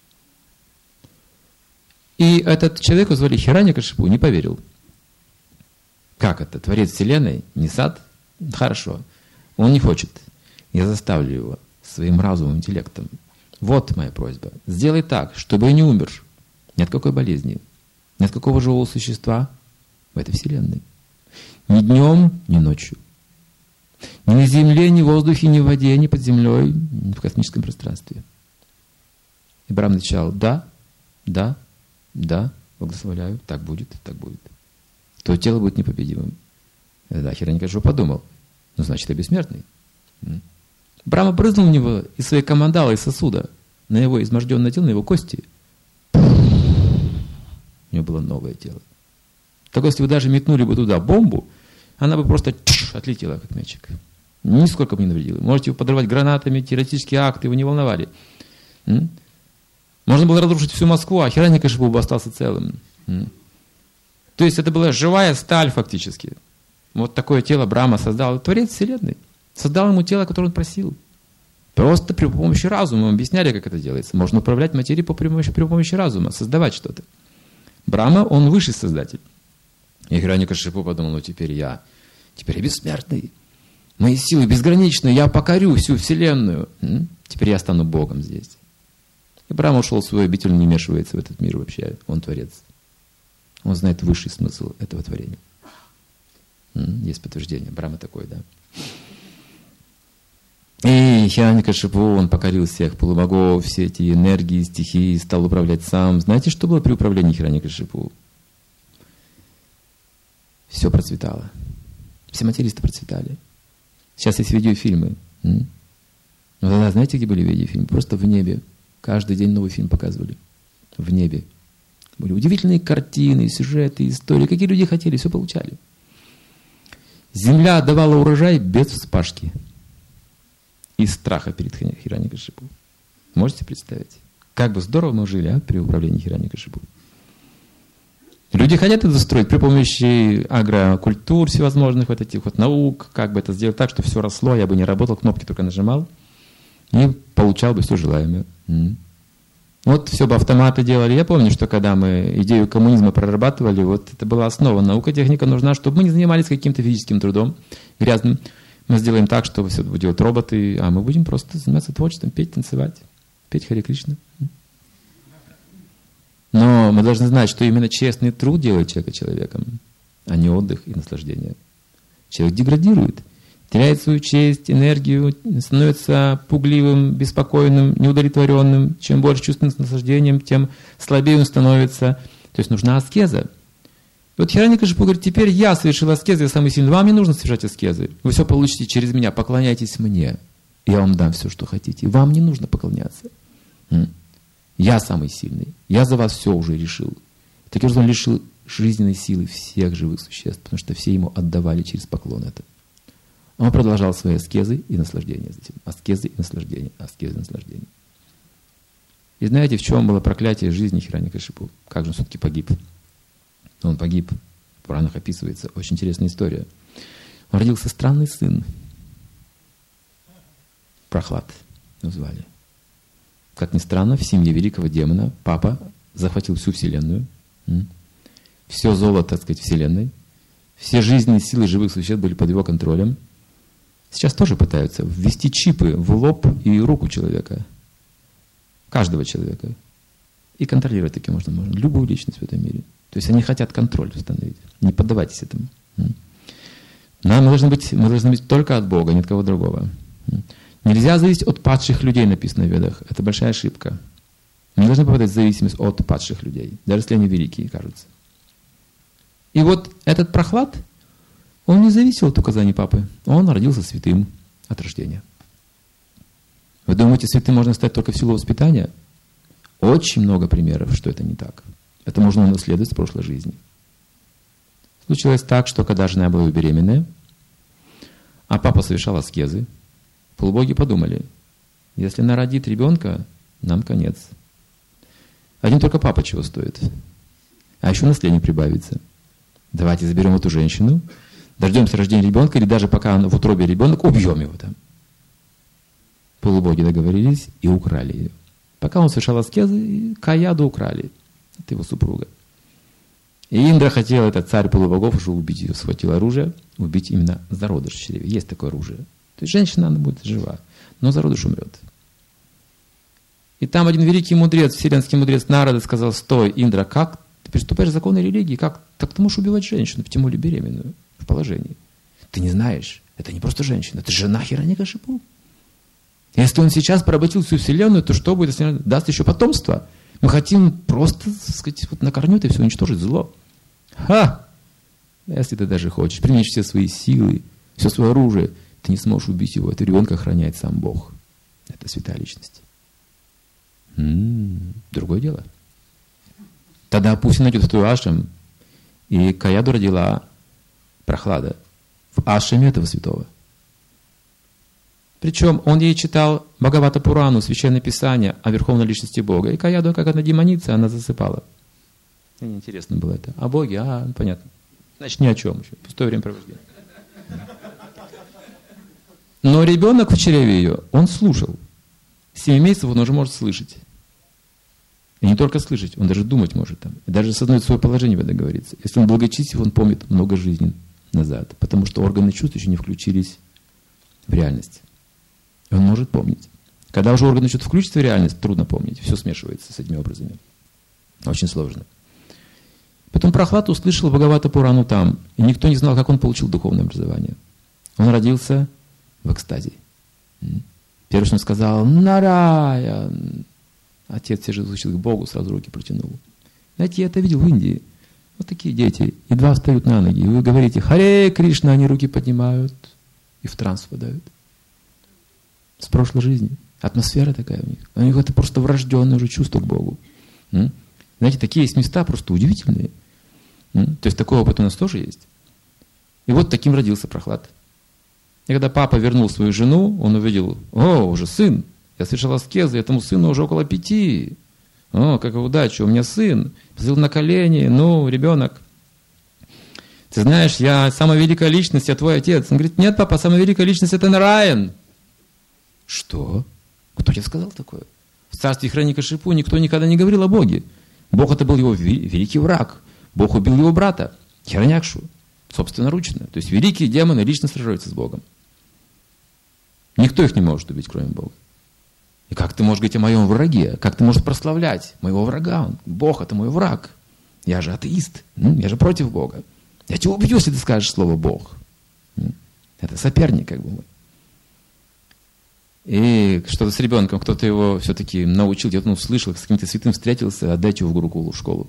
И этот человек, его звали Хираньякашипу, не поверил. Как это? Творец Вселенной, не сад? Хорошо. Он не хочет. Я заставлю его своим разумом, интеллектом. Вот моя просьба. Сделай так, чтобы я не умер. Ни от какой болезни. Нет какого живого существа в этой Вселенной. Ни днем, ни ночью. Ни на Земле, ни в воздухе, ни в воде, ни под землей, ни в космическом пространстве. И Брахма отвечал: да, да, да, благословляю, так будет, так будет. То тело будет непобедимым. И тогда Хираньякашипу подумал: ну, значит, я бессмертный. Брахма брызнул в него из своей камандалы, из сосуда, на его изможденное тело, на его кости. У него было новое тело. Так если вы даже метнули бы туда бомбу, она бы просто тш, отлетела, как мячик. Нисколько бы не навредила. Можете его подрывать гранатами, террористические акты, его не волновали. М? Можно было разрушить всю Москву, а Хираньякашипу бы остался целым. М? То есть это была живая сталь фактически. Вот такое тело Брахма создал. Творец Вселенной. Создал ему тело, которое он просил. Просто при помощи разума. Мы объясняли, как это делается. Можно управлять материей при помощи, при помощи разума, создавать что-то. Брахма, он высший создатель. И Хираньякашипу подумал: ну теперь я, теперь я бессмертный. Мои силы безграничны, я покорю всю Вселенную. М? Теперь я стану Богом здесь. И Брахма ушел в свой обитель, не вмешивается в этот мир вообще. Он творец. Он знает высший смысл этого творения. М? Есть подтверждение. Брахма такой, да. И Хираньякашипу, он покорил всех полубогов, все эти энергии, стихии, стал управлять сам. Знаете, что было при управлении Хираньякашипу? Все процветало. Все материисты процветали. Сейчас есть видеофильмы. М? Но тогда знаете, где были видеофильмы? Просто в небе. Каждый день новый фильм показывали. В небе. Были удивительные картины, сюжеты, истории. Какие люди хотели, все получали. Земля давала урожай без вспашки. Из страха перед Хираньякашипу. Можете представить? Как бы здорово мы жили, а, при управлении Хираньякашипу. Люди хотят это строить при помощи агрокультур всевозможных, вот этих вот наук, как бы это сделать так, чтобы все росло, я бы не работал, кнопки только нажимал, и получал бы все желаемое. М-м. Вот все бы автоматы делали. Я помню, что когда мы идею коммунизма прорабатывали, вот это была основа. Наука, техника нужна, чтобы мы не занимались каким-то физическим трудом грязным. Мы сделаем так, чтобы все это будут делать роботы, а мы будем просто заниматься творчеством, петь, танцевать, петь Харе Кришна. Но мы должны знать, что именно честный труд делает человека человеком, а не отдых и наслаждение. Человек деградирует, теряет свою честь, энергию, становится пугливым, беспокойным, неудовлетворенным. Чем больше чувственным наслаждением, тем слабее он становится. То есть нужна аскеза. И вот Хираньякашипу говорит: теперь я совершил аскезы, я самый сильный. Вам не нужно совершать аскезы. Вы все получите через меня, поклоняйтесь мне. Я вам дам все, что хотите. Вам не нужно поклоняться. Я самый сильный. Я за вас все уже решил. Таким образом, он лишил жизненной силы всех живых существ, потому что все ему отдавали через поклон это. Он продолжал свои аскезы и наслаждения затем. Аскезы и наслаждения. Аскезы и наслаждения. И знаете, в чем было проклятие жизни Хираньякашипу? Как же он все-таки погиб? Он погиб. В Пуранах описывается. Очень интересная история. Он родился странный сын. Прохлад его звали. Как ни странно, в семье великого демона папа захватил всю Вселенную. Все золото, так сказать, Вселенной. Все жизненные силы живых существ были под его контролем. Сейчас тоже пытаются ввести чипы в лоб и руку человека. Каждого человека. И контролировать таким можно, можно любую личность в этом мире. То есть они хотят контроль установить. Не поддавайтесь этому. Нам должны быть, мы должны быть только от Бога, ни от кого другого. Нельзя зависеть от падших людей, написано в Ведах. Это большая ошибка. Мы не должны попадать в зависимость от падших людей, даже если они великие, кажутся. И вот этот Прохлад, он не зависел от указаний папы. Он родился святым от рождения. Вы думаете, святым можно стать только в силу воспитания? Очень много примеров, что это не так. Это можно унаследовать с прошлой жизни. Случилось так, что когда жена была беременная, а папа совершал аскезы, полубоги подумали: если она родит ребенка, нам конец. Один только папа чего стоит. А еще наследие прибавится. Давайте заберем эту женщину, дождемся рождения ребенка, или даже пока в утробе ребенок, убьем его там. Полубоги договорились и украли ее. Пока он совершал аскезы, Каяду украли. Это его супруга. И Индра хотел, этот царь полубогов, уже убить ее, схватил оружие, убить именно зародыш в чреве. Есть такое оружие. То есть женщина, она будет жива, но зародыш умрет. И там один великий мудрец, вселенский мудрец Нарада сказал: стой, Индра, как приступаешь к закону религии, как так ты можешь убивать женщину, тем более беременную, в положении. Ты не знаешь, это не просто женщина, это жена Хираньякашипу. Если он сейчас поработил всю вселенную, то что будет, если он даст еще потомство? Мы хотим просто, так сказать, вот на корню это все уничтожить зло. Ха! Если ты даже хочешь, применишь все свои силы, все свое оружие, ты не сможешь убить его. Это ребенка охраняет сам Бог. Это святая личность. М-м, другое дело. Тогда пусть он найдет в твой ашрам. И Каяду родила Прохлада в ашраме этого святого. Причем он ей читал Бхагавата Пурану, Священное Писание о Верховной Личности Бога. И Каяду, как она демоница, она засыпала. Мне интересно было это. О Боге, а, понятно. Значит, ни о чем еще. Пустое времяпровождение. Но ребенок в чреве ее, он слушал. С семи месяцев он уже может слышать. И не только слышать, он даже думать может там. И даже осознает свое положение в этом говорится. Если он благочестив, он помнит много жизней назад. Потому что органы чувств еще не включились в реальность. И он может помнить. Когда уже органы чувств включатся в реальность, трудно помнить. Все смешивается с этими образами. Очень сложно. Потом Прохлад услышал Бхагавата Пурану там. И никто не знал, как он получил духовное образование. Он родился в экстазе. Первый, что он сказал, Нараян. Отец все же звучит к Богу, сразу руки протянул. Знаете, я это видел в Индии. Вот такие дети, едва встают на ноги. И вы говорите, Харе Кришна, они руки поднимают и в транс впадают. С прошлой жизни. Атмосфера такая у них. У них это просто врожденное уже чувство к Богу. Знаете, такие есть места просто удивительные. То есть такой опыт у нас тоже есть. И вот таким родился Прохлад. И когда папа вернул свою жену, он увидел, о, уже сын. Я совершил аскезы, этому сыну уже около пяти. О, какая удача, у меня сын. Посадил на колени, ну, ребенок. Ты знаешь, я самая великая личность, я твой отец. Он говорит, нет, папа, самая великая личность это Нараян. Что? Кто тебе сказал такое? В царстве Хираньякашипу никто никогда не говорил о Боге. Бог это был его великий враг. Бог убил его брата, Хираньякшу, собственноручно. То есть великие демоны лично сражаются с Богом. Никто их не может убить, кроме Бога. И как ты можешь говорить о моем враге? Как ты можешь прославлять моего врага? Бог это мой враг. Я же атеист. Я же против Бога. Я тебя убью, если ты скажешь слово Бог. Это соперник, как бы мы. И что-то с ребенком, кто-то его все-таки научил, где-то он услышал, с каким-то святым встретился, отдать его в Гурукулу, в школу.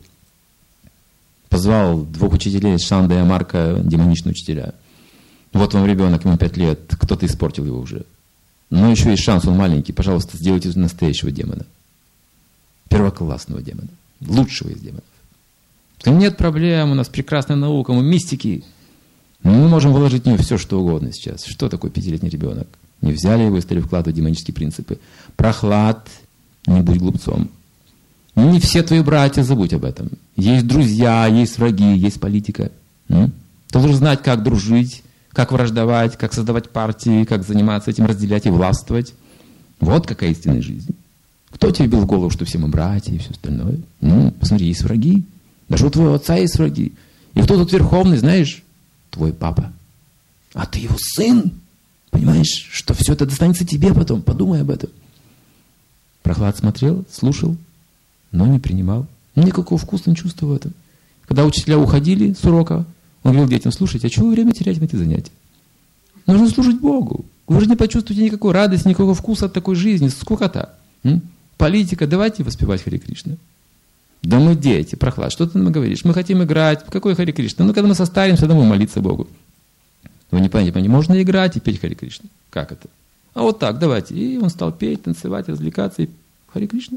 Позвал двух учителей, Шанда и Амарка, демоничные учителя. Вот вам ребенок, ему пять лет, кто-то испортил его уже. Но еще есть шанс, он маленький, пожалуйста, сделайте из настоящего демона. Первоклассного демона. Лучшего из демонов. Нет проблем, у нас прекрасная наука, мы мистики. Мы можем вложить в нее все, что угодно сейчас. Что такое пятилетний ребенок? Не взяли его и стали вкладывать демонические принципы. Прохлад, не будь глупцом. Не все твои братья, забудь об этом. Есть друзья, есть враги, есть политика. М? Ты должен знать, как дружить, как враждовать, как создавать партии, как заниматься этим, разделять и властвовать. Вот какая истинная жизнь. Кто тебе бил в голову, что все мы братья и все остальное? Ну, посмотри, есть враги. Даже у твоего отца есть враги. И кто тут верховный, знаешь? Твой папа. А ты его сын. Понимаешь, что все это достанется тебе потом. Подумай об этом. Прохлад смотрел, слушал, но не принимал. Никакого вкуса не чувствовал в этом. Когда учителя уходили с урока, он говорил детям, слушайте, а чего вы время терять на эти занятия? Нужно служить Богу. Вы же не почувствуете никакой радости, никакого вкуса от такой жизни. Скукота. М? Политика, давайте воспевать Харе Кришна. Да мы дети, Прохлад, что ты нам говоришь? Мы хотим играть. Какой Харе Кришна? Ну, когда мы состаримся, тогда мы молиться Богу. Вы не понимаете, можно играть и петь Харе Кришна. Как это? А вот так, давайте. И он стал петь, танцевать, развлекаться. И Харе Кришна.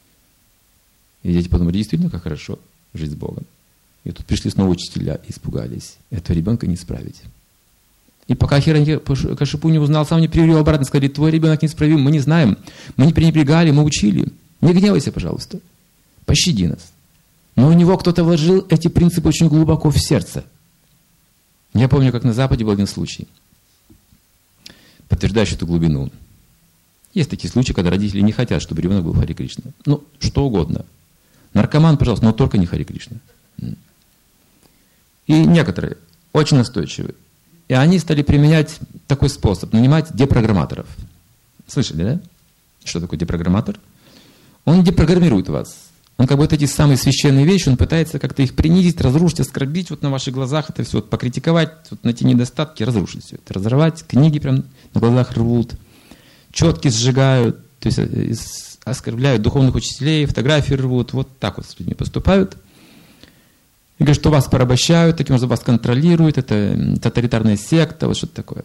И дети подумали, действительно, как хорошо жить с Богом. И тут пришли снова учителя и испугались. Этого ребенка не исправить. И пока Хираньякашипу не узнал, сам не привел обратно, сказали, твой ребенок неисправим, мы не знаем. Мы не пренебрегали, мы учили. Не гневайся, пожалуйста. Пощади нас. Но у него кто-то вложил эти принципы очень глубоко в сердце. Я помню, как на Западе был один случай, подтверждающий эту глубину. Есть такие случаи, когда родители не хотят, чтобы ребенок был Харе Кришна. Ну, что угодно. Наркоман, пожалуйста, но только не Харе Кришна. И некоторые очень настойчивые. И они стали применять такой способ, нанимать депрограмматоров. Слышали, да? Что такое депрограмматор? Он депрограммирует вас. Он как бы вот эти самые священные вещи, он пытается как-то их принизить, разрушить, оскорбить вот на ваших глазах это все, вот покритиковать, вот найти недостатки, разрушить все это, разорвать, книги прям на глазах рвут, четки сжигают, то есть оскорбляют духовных учителей, фотографии рвут, вот так вот с людьми поступают. И говорят, что вас порабощают, таким образом вас контролируют, это тоталитарная секта, вот что-то такое.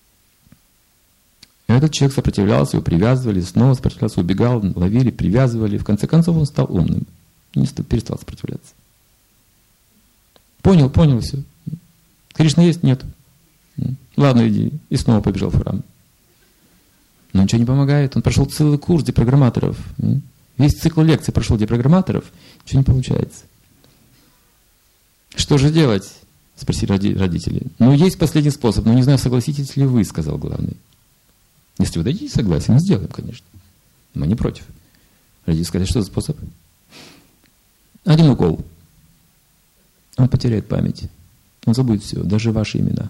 И этот человек сопротивлялся, его привязывали, снова сопротивлялся, убегал, ловили, привязывали. В конце концов он стал умным, не стал, перестал сопротивляться. Понял, понял все. Кришна есть? Нет. Ладно, иди. И снова побежал в храм. Но ничего не помогает. Он прошел целый курс депрограмматоров. Весь цикл лекций прошел депрограмматоров. Ничего не получается. Что же делать? Спросили родители. Ну, есть последний способ, но не знаю, согласитесь ли вы, сказал главный. Если вы дадите согласие, мы сделаем, конечно. Мы не против. Родители сказали, что за способ? Один укол. Он потеряет память. Он забудет все, даже ваши имена.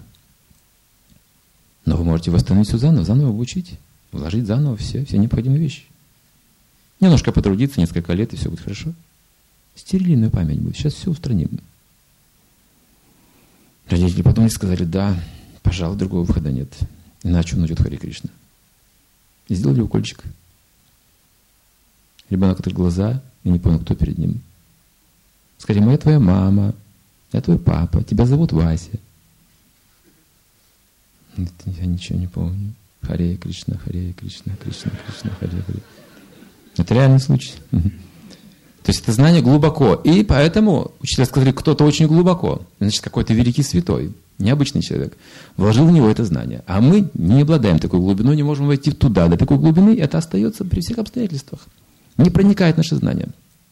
Но вы можете восстановить все заново, заново обучить, вложить заново все, все необходимые вещи. Немножко потрудиться, несколько лет, и все будет хорошо. Стерильная память будет. Сейчас все устраним. Родители потом сказали, да, пожалуй, другого выхода нет. Иначе он уйдет в Харе Кришна. И сделали укольчик. Ребенок открыл глаза и не понял, кто перед ним. Сказали, моя твоя мама, я твой папа, тебя зовут Вася. Я ничего не помню. Харе Кришна, Харе Кришна, Кришна, Кришна, Харе Харе. Это реальный случай. То есть это знание глубоко. И поэтому учителя сказали, кто-то очень глубоко. Значит, какой-то великий святой, необычный человек, вложил в него это знание. А мы не обладаем такой глубиной, не можем войти туда. До такой глубины это остается при всех обстоятельствах. Не проникает наше знание.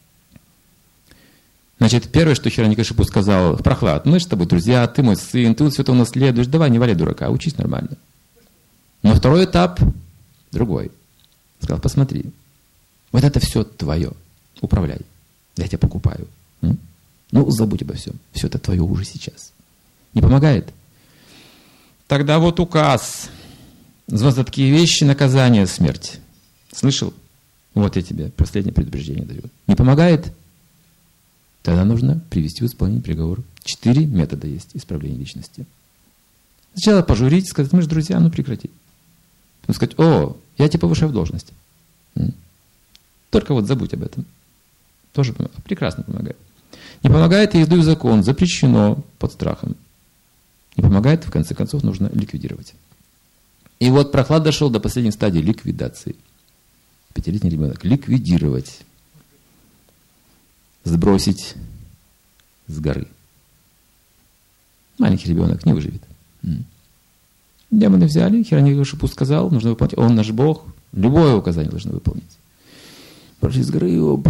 Значит, первое, что Хираньякашипу сказал, Прохлад, мы же с тобой друзья, ты мой сын, ты вот святого наследуешь, давай не валяй дурака, учись нормально. Но второй этап другой. Сказал, посмотри, вот это все твое, управляй, я тебя покупаю. М? Ну, забудь обо всем, все это твое уже сейчас. Не помогает? Тогда вот указ. За такие вещи наказание смерть. Слышал? Вот я тебе последнее предупреждение даю. Не помогает? Тогда нужно привести в исполнение приговор. Четыре метода есть исправления личности. Сначала пожурить, сказать, мы же друзья, ну прекрати. Потом сказать, о, я тебя повышаю в должности. Только вот забудь об этом. Тоже помогает. Прекрасно помогает. Не помогает, я издаю закон, запрещено под страхом. Не помогает, в конце концов, нужно ликвидировать. И вот Прохлад дошел до последней стадии ликвидации. Пятилетний ребенок. Ликвидировать. Сбросить с горы. Маленький ребенок не выживет. Демоны взяли, Хираньякашипу сказал, нужно выполнить. Он наш Бог, любое указание должны выполнить. Прошли с горы, оп.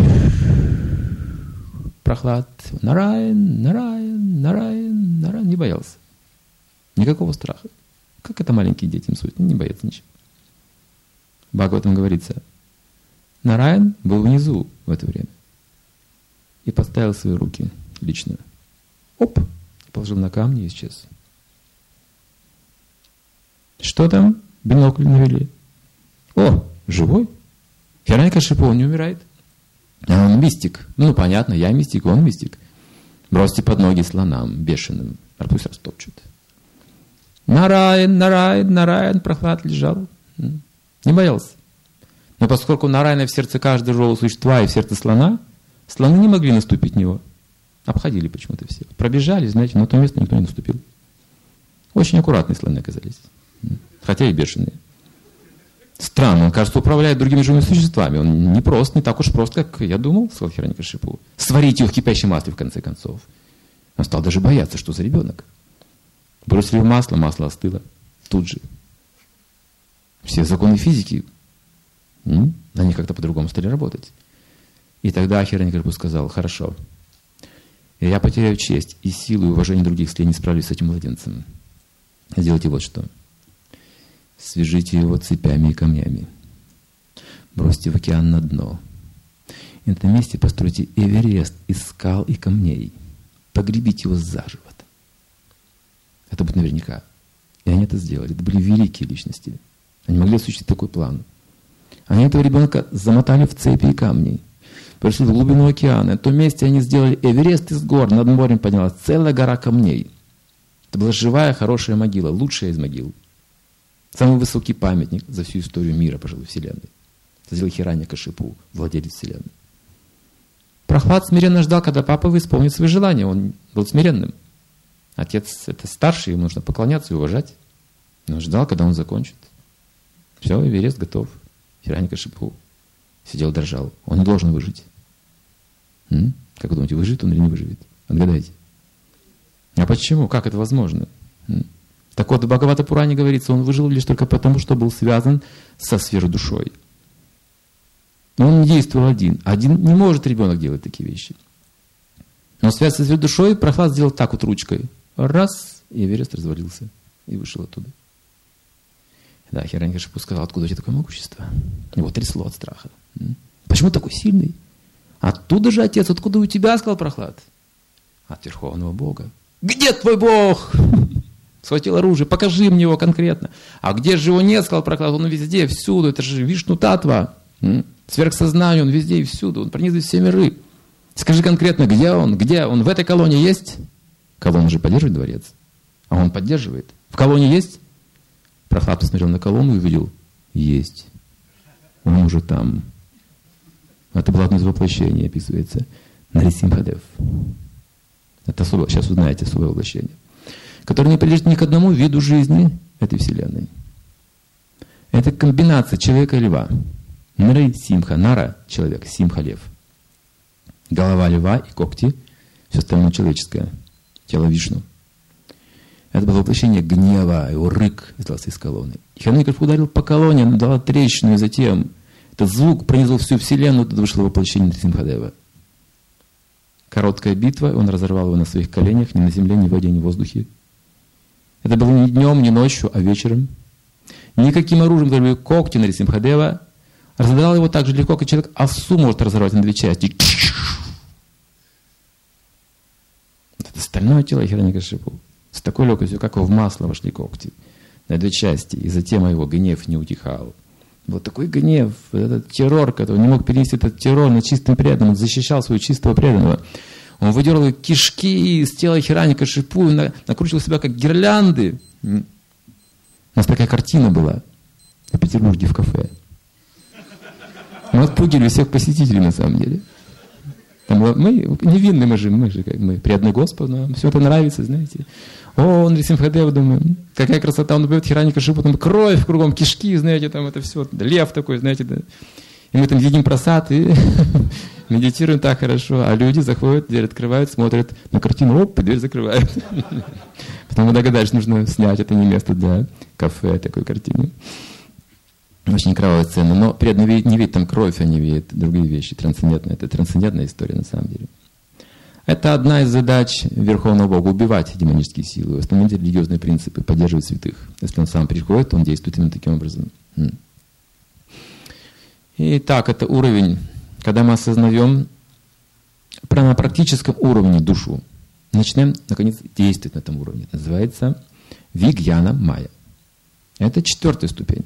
Прохлад, Нараян, Нараян, Нараян, Нараян, не боялся. Никакого страха. Как это маленькие дети несут, не боятся ничего. В Бхагаватам говорится, Нараян был внизу в это время. И поставил свои руки лично. Оп! Положил на камни и исчез. Что там? Бинокль навели. О, живой? Хираньякашипу, он не умирает. А он мистик. Ну, понятно, я мистик, он мистик. Бросьте под ноги слонам, бешеным. А пусть растопчут. Нараян, Нараян, Нараян, Прохлад лежал. Не боялся. Но поскольку Нараяна в сердце каждого живого существа и в сердце слона, слоны не могли наступить в него. Обходили почему-то все. Пробежали, знаете, на то место никто не наступил. Очень аккуратные слоны оказались. Хотя и бешеные. Странно, он, кажется, управляет другими живыми существами. Он не прост, не так уж прост, как я думал, сказал Хираньякашипу. Сварить его в кипящем масле, в конце концов. Он стал даже бояться, что за ребенок. Бросили в масло, масло остыло. Тут же. Все законы физики, м? они как-то по-другому стали работать. И тогда Хираньякашипу сказал, хорошо, я потеряю честь и силу и уважение других, если я не справлюсь с этим младенцем. Сделайте вот что. Свяжите его цепями и камнями. Бросьте в океан на дно. И на этом месте постройте Эверест из скал и камней. Погребите его заживо. Это будет наверняка. И они это сделали. Это были великие личности. Они могли осуществить такой план. Они этого ребенка замотали в цепи и камни. пришли в глубину океана. В том месте они сделали Эверест из гор, над морем поднялась целая гора камней. Это была живая, хорошая могила, лучшая из могил. Самый высокий памятник за всю историю мира, пожалуй, Вселенной. Это сделал Хираньякашипу, владелец Вселенной. Прохлад смиренно ждал, когда папа исполнит свои желания. Он был смиренным. Отец — это старший, ему нужно поклоняться и уважать. Он ждал, когда он закончит. Все, Эверест готов. Хираньякашипу сидел, дрожал. Он не должен выжить. М? Как вы думаете, выживет он или не выживет? Отгадайте. А почему? Как это возможно? М? Так вот, в Бхагавата-пуране говорится, он выжил лишь только потому, что был связан со сверхдушой. Но он не действовал один. Один не может ребенок делать такие вещи. Но связь со сверхдушой Прохлад сделал так вот ручкой. Раз, и Эверест развалился. И вышел оттуда. Да, Хираньякашипу сказал, откуда у тебя такое могущество? Его трясло от страха. Почему такой сильный? Оттуда же, отец, откуда у тебя, сказал Прохлад? От Верховного Бога. Где твой Бог? Схватил оружие, покажи мне его конкретно. А где же его нет, сказал Прохлад, он везде, всюду, это же Вишну Татва. Сверхсознание, он везде и всюду, он пронизывает все миры. Скажи конкретно, где он, где он, в этой колонии есть? Колонна же поддерживает дворец, а он поддерживает. В колонии есть? Прохлад посмотрел на колонну и увидел, есть. Он уже там. Это было одно из воплощений, описывается. Нарисимхадев. Это особо, сейчас узнаете особое воплощение. Которое не прилежит ни к одному виду жизни этой Вселенной. Это комбинация человека и льва. Нры, симха, нара – человек, симха – лев. Голова льва и когти – все остальное человеческое. Тело Вишну. Это было воплощение гнева, его рык издался из колонны. Хираньякашипу ударил по колонне, она дала трещину, и затем этот звук пронизал всю Вселенную, тут вышло воплощение Нарисимхадева. Короткая битва, он разорвал его на своих коленях, ни на земле, ни в воде, ни в воздухе. Это было не днем, не ночью, а вечером. Никаким оружием, даже когти Нарисимхадева, разодрал его так же легко, как человек овсу может разорвать на две части. Это стальное тело Хираньякашипу. С такой легкостью, как в масло вошли когти на две части. И затем его гнев не утихал. Вот такой гнев, этот террор, который не мог перенести этот террор на чистым преданным, он защищал своего чистого преданного. Он выдергивал кишки из тела Хираньякашипу и накручивал себя как гирлянды. У нас такая картина была в Петербурге в кафе. Мы отпугивали всех посетителей на самом деле. Там было, мы невинные, мы же, мы же мы преданные Господу, нам все это нравится, знаете. О, Нарисимхадев, думаю, какая красота, он убьет Хираньякашипу, там кровь кругом, кишки, знаете, там это все, лев такой, знаете, да. И мы там едим просад и медитируем так хорошо, а люди заходят, дверь открывают, смотрят на картину, оп, и дверь закрывают. Потом мы догадались, нужно снять, это не место для кафе, такой картины. Очень кровавая сцена, но преданный не видит там кровь, они видят другие вещи, трансцендентные. Это трансцендентная история на самом деле. Это одна из задач Верховного Бога – убивать демонические силы, восстановить религиозные принципы, поддерживать святых. Если он сам приходит, он действует именно таким образом. Итак, это уровень, когда мы осознаем на практическом уровне душу, начинаем, наконец, действовать на этом уровне. Это называется вигьяна майя. Это четвертая ступень.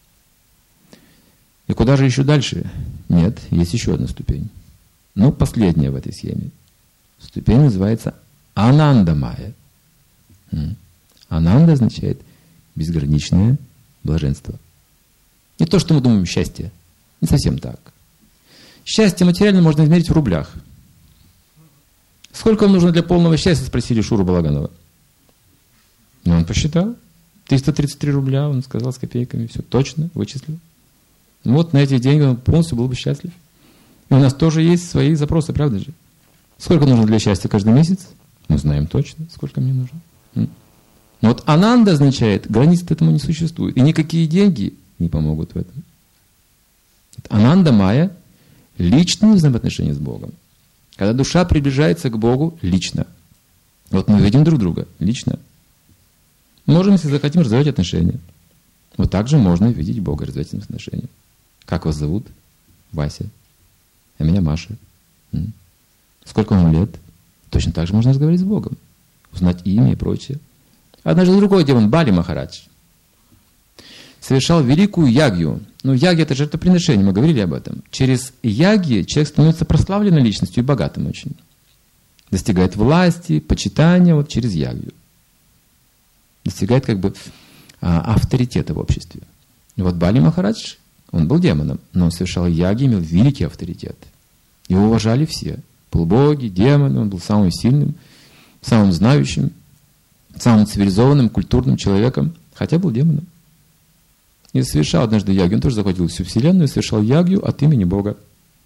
И куда же еще дальше? Нет, есть еще одна ступень. Но последняя в этой схеме. Ступень называется ананда майя. Ананда означает безграничное блаженство. Не то, что мы думаем счастье. Не совсем так. Счастье материально можно измерить в рублях. Сколько вам нужно для полного счастья, спросили Шуру Балаганова. Ну, он посчитал. триста тридцать три рубля, он сказал с копейками. Все точно, вычислил. Вот на эти деньги он полностью был бы счастлив. И у нас тоже есть свои запросы, правда же? Сколько нужно для счастья каждый месяц? Мы знаем точно, сколько мне нужно. Но вот ананда означает, границ этому не существует. И никакие деньги не помогут в этом. Ананда майя – личные взаимоотношения с Богом. Когда душа приближается к Богу лично. Вот мы видим друг друга лично. Можем, если захотим, развивать отношения. Вот так же можно видеть Бога, развивать отношения. Как вас зовут? Вася. А меня Маша. М? Сколько вам лет? Точно так же можно разговаривать с Богом. Узнать имя и прочее. Однажды другой демон, Бали Махарадж. совершал великую ягью. Ну, ягья — это жертвоприношение, мы говорили об этом. Через ягьи человек становится прославленной личностью и богатым очень. Достигает власти, почитания вот через ягью. Достигает как бы а, авторитета в обществе. И вот Бали Махарадж, он был демоном, но он совершал ягьи, имел великий авторитет. Его уважали все. Полубоги, демоны, он был самым сильным, самым знающим, самым цивилизованным, культурным человеком, хотя был демоном. И совершал однажды ягью, он тоже захватил всю вселенную, совершал ягью от имени Бога.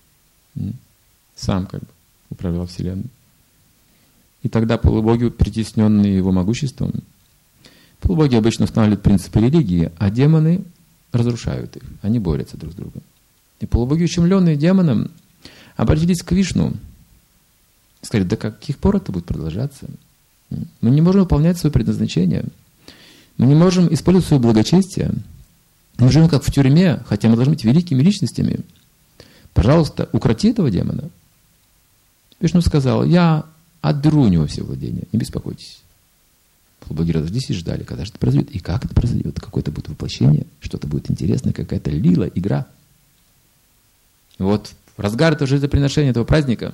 Сам как бы управлял вселенной. И тогда полубоги, притесненные его могуществом, полубоги обычно устанавливают принципы религии, а демоны разрушают их, они борются друг с другом. И полубоги, ущемленные демоном, обратились к Вишну. Сказали, до каких пор это будет продолжаться? Мы не можем выполнять свое предназначение. Мы не можем использовать свое благочестие. Мы живем как в тюрьме, хотя мы должны быть великими личностями. Пожалуйста, укроти этого демона. Вишну сказал, я отберу у него все владения, не беспокойтесь. Полубоги разошлись и ждали, когда же это произойдет. И как это произойдет? Какое-то будет воплощение, что-то будет интересное, какая-то лила, игра. Вот в разгар этого жертвоприношения, этого праздника,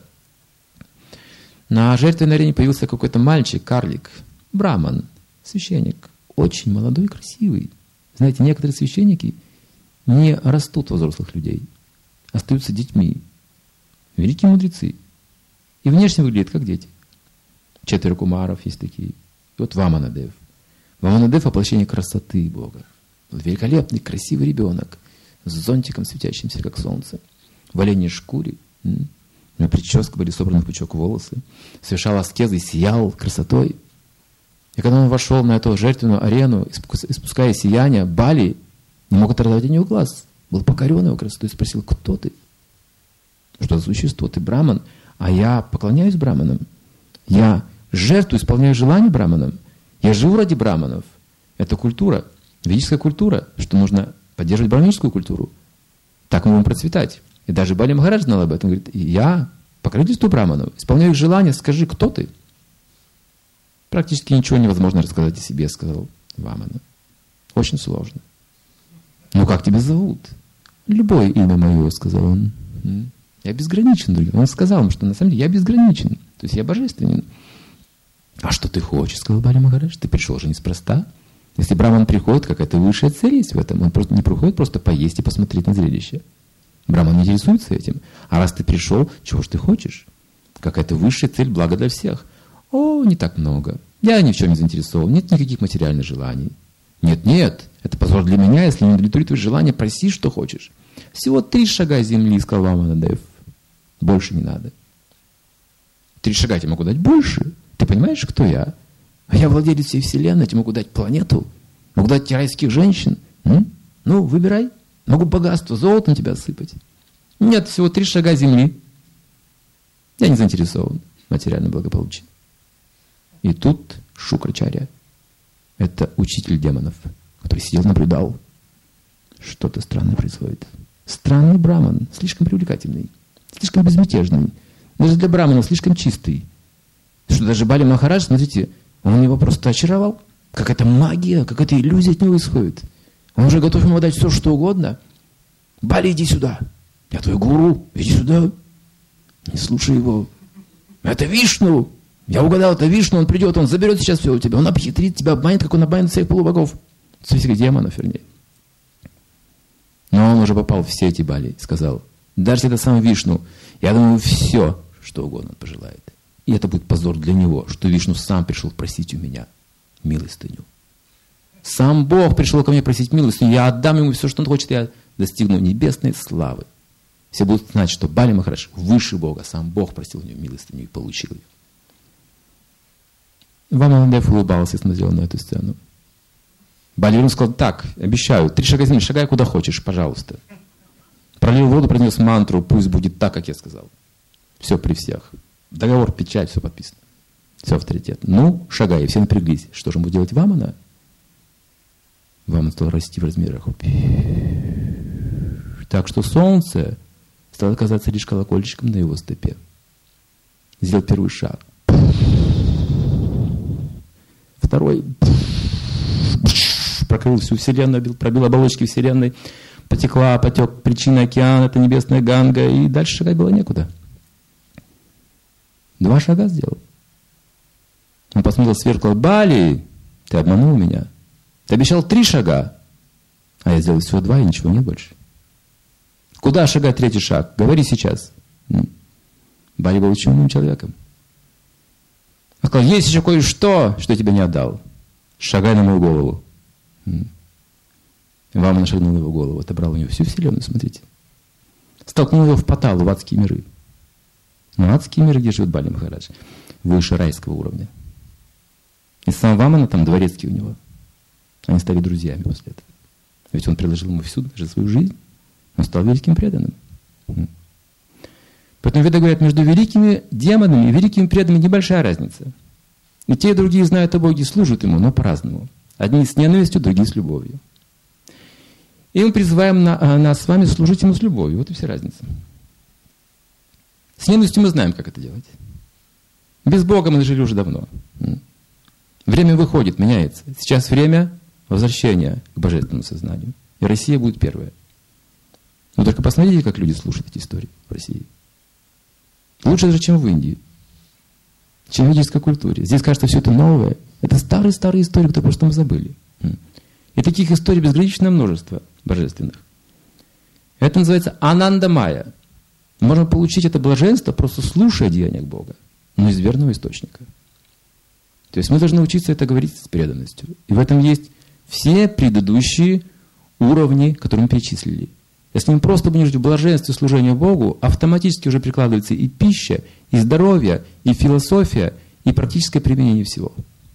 на жертвенной арене появился какой-то мальчик, карлик, браман, священник, очень молодой и красивый. Знаете, некоторые священники не растут во взрослых людей, остаются детьми. Великие мудрецы. И внешне выглядят как дети. Четверо кумаров есть такие. И вот Ваманадев. Ваманадев — воплощение красоты Бога. Вот великолепный, красивый ребенок с зонтиком, светящимся, как солнце. В оленьей шкуре. У него прическа, были собраны в пучок волосы. Совершал аскезы и сиял красотой. И когда он вошел на эту жертвенную арену, испуская сияние, Бали не мог оторвать от него глаз. Был покорен его красотой и спросил, кто ты? Что за существо? Ты браман? А я поклоняюсь браманам. Я жертву, исполняю желания браманам. Я живу ради браманов. Это культура, ведическая культура, что нужно поддерживать браманическую культуру. Так мы будем процветать. И даже Бали Махарадж знал об этом. Он говорит, я покровительствую браманов, исполняю их желания, скажи, кто ты? Практически ничего невозможно рассказать о себе, сказал Вамана. Очень сложно. Ну как тебя зовут? Любое имя мое, сказал он. Я безграничен, друзья. Он сказал им, что на самом деле я безграничен. То есть я божественен. А что ты хочешь, сказал Бали Махарадж? Ты пришел же неспроста. Если браман приходит, какая-то высшая цель есть в этом. Он просто не приходит просто поесть и посмотреть на зрелище. Браман не интересуется этим. А раз ты пришел, чего ж ты хочешь? Какая-то высшая цель, благо для всех. О, не так много. Я ни в чем не заинтересован. Нет никаких материальных желаний. Нет, нет. Это позор для меня. Если не удовлетворит твои желания, проси, что хочешь. Всего три шага земли, сказал Ваманадев. Больше не надо. Три шага я тебе могу дать больше. Ты понимаешь, кто я? А я владелец всей вселенной. Я тебе могу дать планету. Могу дать тебе райских женщин. М? Ну, выбирай. Могу богатство, золото на тебя сыпать. Нет, всего три шага земли. Я не заинтересован в материальном благополучии. И тут Шукрачарья, это учитель демонов, который сидел, наблюдал. Что-то странное происходит. Странный браман, слишком привлекательный, слишком безмятежный. Даже для брамана слишком чистый. Что даже Бали Махарадж, смотрите, он его просто очаровал. Какая-то магия, какая-то иллюзия от него исходит. Он уже готов ему дать все, что угодно. Бали, иди сюда. Я твой гуру, иди сюда. Не слушай его. Это Вишну. Я угадал, это Вишну, он придет, он заберет сейчас все у тебя. Он обхитрит тебя, обманет, как он обманет всех полубогов. Всех демонов, вернее. Но он уже попал в все эти Бали и сказал, даже это сам Вишну, я думаю, все, что угодно он пожелает. И это будет позор для него, что Вишну сам пришел просить у меня милостыню. Сам Бог пришел ко мне просить милостыню, я отдам ему все, что он хочет, я достигну небесной славы. Все будут знать, что Бали Махарадж выше Бога, сам Бог просил у него милостыню и получил ее. Ваманадев улыбался и смотрел на эту сцену. Бали сказал, так, обещаю, три шага земли, шагай куда хочешь, пожалуйста. Пролил воду, принес мантру, пусть будет так, как я сказал. Все при всех. Договор, печать, все подписано. Все авторитет. Ну, шагай, и все напряглись. Что же ему делать Вамана? Ваман стал расти в размерах. Так что солнце стало казаться лишь колокольчиком на его стопе. Сделал первый шаг. Второй. прокрыл всю Вселенную, пробил оболочки Вселенной, потекла, потек причина океана, это небесная Ганга, и дальше шагать было некуда. Два шага сделал. Он посмотрел сверху, сказал: Бали, ты обманул меня. Ты обещал три шага, а я сделал всего два, и ничего нет больше. Куда шагать третий шаг? Говори сейчас. Бали был очень умным человеком. Он сказал: есть еще кое-что, что я тебе не отдал. Шагай на мою голову. Вамана шагнул на его голову, отобрал у него всю Вселенную, смотрите. Столкнул его в Паталу, в адские миры. Но адские миры, где живет Бали Махарадж, выше райского уровня. И сам Вамана там дворецкий у него. Они стали друзьями после этого. Ведь он приложил ему всю даже свою жизнь. Он стал великим преданным. Поэтому веды говорят, между великими демонами и великими преданными небольшая разница. И те, и другие знают о Боге, служат Ему, но по-разному. Одни с ненавистью, другие с любовью. И мы призываем на, нас с вами служить Ему с любовью. Вот и вся разница. С ненавистью мы знаем, как это делать. Без Бога мы жили уже давно. Время выходит, меняется. Сейчас время возвращения к божественному сознанию. И Россия будет первая. Вы только посмотрите, как люди слушают эти истории в России. Лучше даже, чем в Индии. Чем в ведической культуре. Здесь кажется, все это новое. Это старые-старые истории, которые просто мы забыли. И таких историй безграничное множество божественных. Это называется анандамая. Можно получить это блаженство, просто слушая деяния Бога, но из верного источника. То есть мы должны учиться это говорить с преданностью. И в этом есть все предыдущие уровни, которые мы перечислили. Если мы просто будем жить в блаженстве служения Богу, автоматически уже прикладывается и пища, и здоровье, и философия, и практическое применение всего.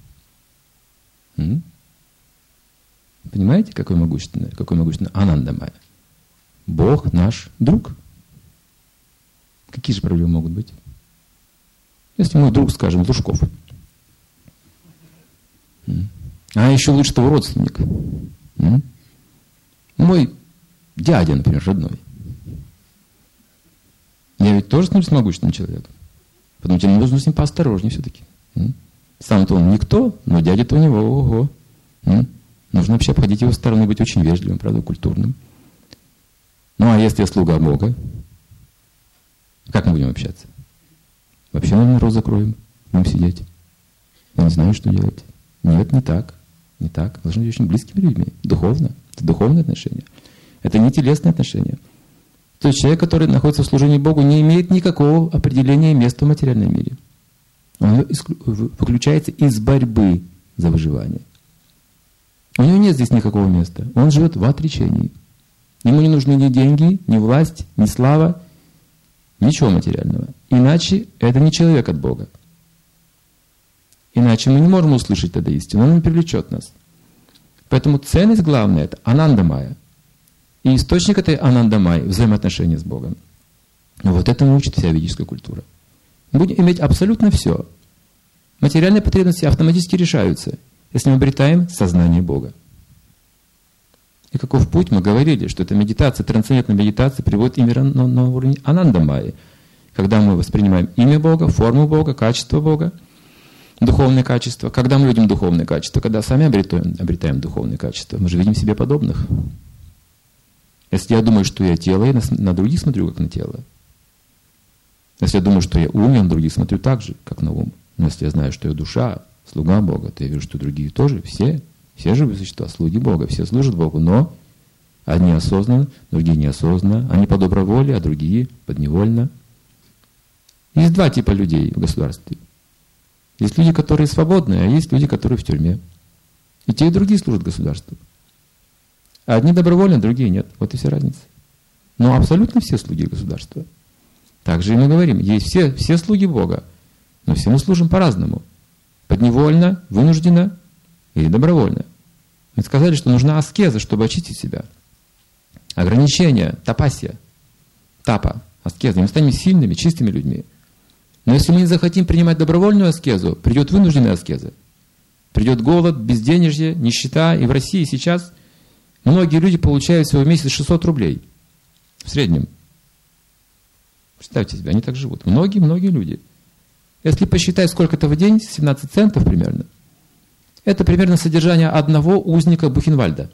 М? Понимаете, какой могущественный, какой могущественный анандамая? Бог наш друг. Какие же проблемы могут быть? Если мой друг, скажем, Лужков. М? А еще лучше того родственник. М? Мой дядя, например, родной. Я ведь тоже становлюсь могущественным человеком. Поэтому тебе нужно с ним поосторожнее все-таки. Сам-то он никто, но дядя-то у него, ого. Нужно вообще обходить его стороны, быть очень вежливым, правда, культурным. Ну, а если я слуга Бога, как мы будем общаться? Вообще, наверное, рот закроем, будем сидеть. Я не знаю, что делать. Нет, не так. Не так. Должны быть очень близкими людьми. Духовно. Это духовные отношения. Это не телесные отношения. То есть человек, который находится в служении Богу, не имеет никакого определения места в материальном мире. Он выключается из борьбы за выживание. У него нет здесь никакого места. Он живет в отречении. Ему не нужны ни деньги, ни власть, ни слава, ничего материального. Иначе это не человек от Бога. Иначе мы не можем услышать тогда истину. Он не привлечет нас. Поэтому ценность главная – это анандамая. И источник этой анандамай – взаимоотношения с Богом. Вот этому учит вся ведическая культура. Мы будем иметь абсолютно все. Материальные потребности автоматически решаются, если мы обретаем сознание Бога. И каков путь? Мы говорили, что эта медитация, трансцендентная медитация приводит именно на, на уровень анандамайи. Когда мы воспринимаем имя Бога, форму Бога, качество Бога, духовные качества. Когда мы видим духовные качества? Когда сами обретаем, обретаем духовные качества. Мы же видим себе подобных. Если я думаю, что я тело, я на, на других смотрю, как на тело. Если я думаю, что я ум, я на других смотрю так же, как на ум. Но если я знаю, что я душа, слуга Бога, то я вижу, что другие тоже, все, все живые существа, слуги Бога, все служат Богу, но одни осознанно, другие неосознанно, они по доброй воле, а другие подневольно. Есть два типа людей в государстве. Есть люди, которые свободные, а есть люди, которые в тюрьме. И те, и другие служат государству. Одни добровольно, другие нет. Вот и вся разница. Но абсолютно все слуги государства. Также и мы говорим, есть все, все слуги Бога, но все мы служим по-разному. Подневольно, вынужденно или добровольно. Мы сказали, что нужна аскеза, чтобы очистить себя. Ограничения, тапасия, тапа, аскеза. Мы станем сильными, чистыми людьми. Но если мы не захотим принимать добровольную аскезу, придет вынужденная аскеза. Придет голод, безденежье, нищета. И в России сейчас многие люди получают всего в месяц шестьсот рублей. В среднем. Представьте себе, они так живут. Многие-многие люди. Если посчитать, сколько это в день, семнадцать центов примерно. Это примерно содержание одного узника Бухенвальда.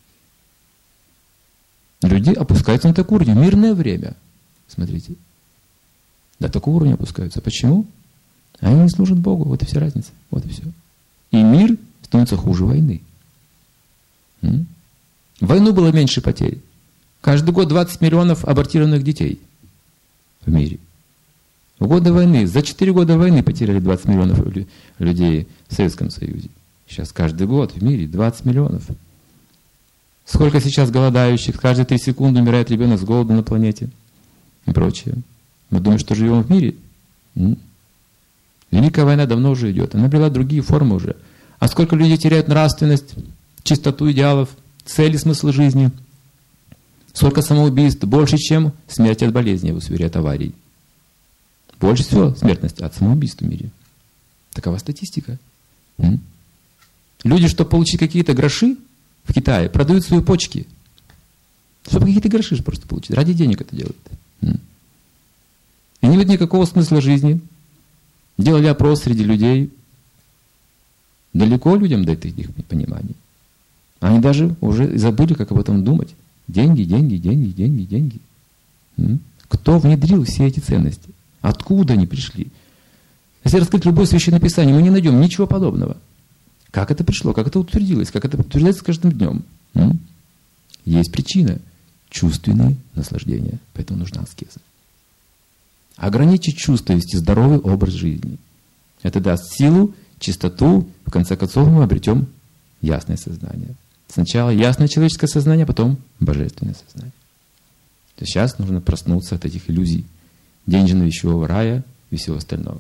Люди опускаются на такой уровень. Мирное время. Смотрите. До такого уровня опускаются. Почему? Они не служат Богу. Вот и вся разница. Вот и все. И мир становится хуже войны. М? В войну было меньше потерь. Каждый год двадцать миллионов абортированных детей в мире. В годы войны, за четыре года войны потеряли двадцать миллионов людей в Советском Союзе. Сейчас каждый год в мире двадцать миллионов. Сколько сейчас голодающих, каждые три секунды умирает ребенок с голоду на планете и прочее. Мы думаем, что живем в мире. М? Великая война давно уже идет. Она обрела другие формы уже. А сколько людей теряют нравственность, чистоту идеалов, цели, смысл жизни. Сколько самоубийств, больше, чем смерть от болезни, в сфере от аварий. Больше всего смертность от самоубийств в мире. Такова статистика. М? Люди, чтобы получить какие-то гроши в Китае, продают свои почки. Чтобы какие-то гроши просто получить. Ради денег это делают. М? И не видят никакого смысла жизни. Делали опрос среди людей. Далеко людям до этих пониманий. Они даже уже забыли, как об этом думать. Деньги, деньги, деньги, деньги, деньги. М? Кто внедрил все эти ценности? Откуда они пришли? Если раскрыть любое священное писание, мы не найдем ничего подобного. Как это пришло? Как это утвердилось? Как это утверждается с каждым днем? М? Есть причина. Чувственные наслаждения. Поэтому нужна аскеза. Ограничить чувства, вести здоровый образ жизни. Это даст силу, чистоту. В конце концов мы обретем ясное сознание. Сначала ясное человеческое сознание, потом божественное сознание. То есть сейчас нужно проснуться от этих иллюзий денежно-вещевого рая и всего остального.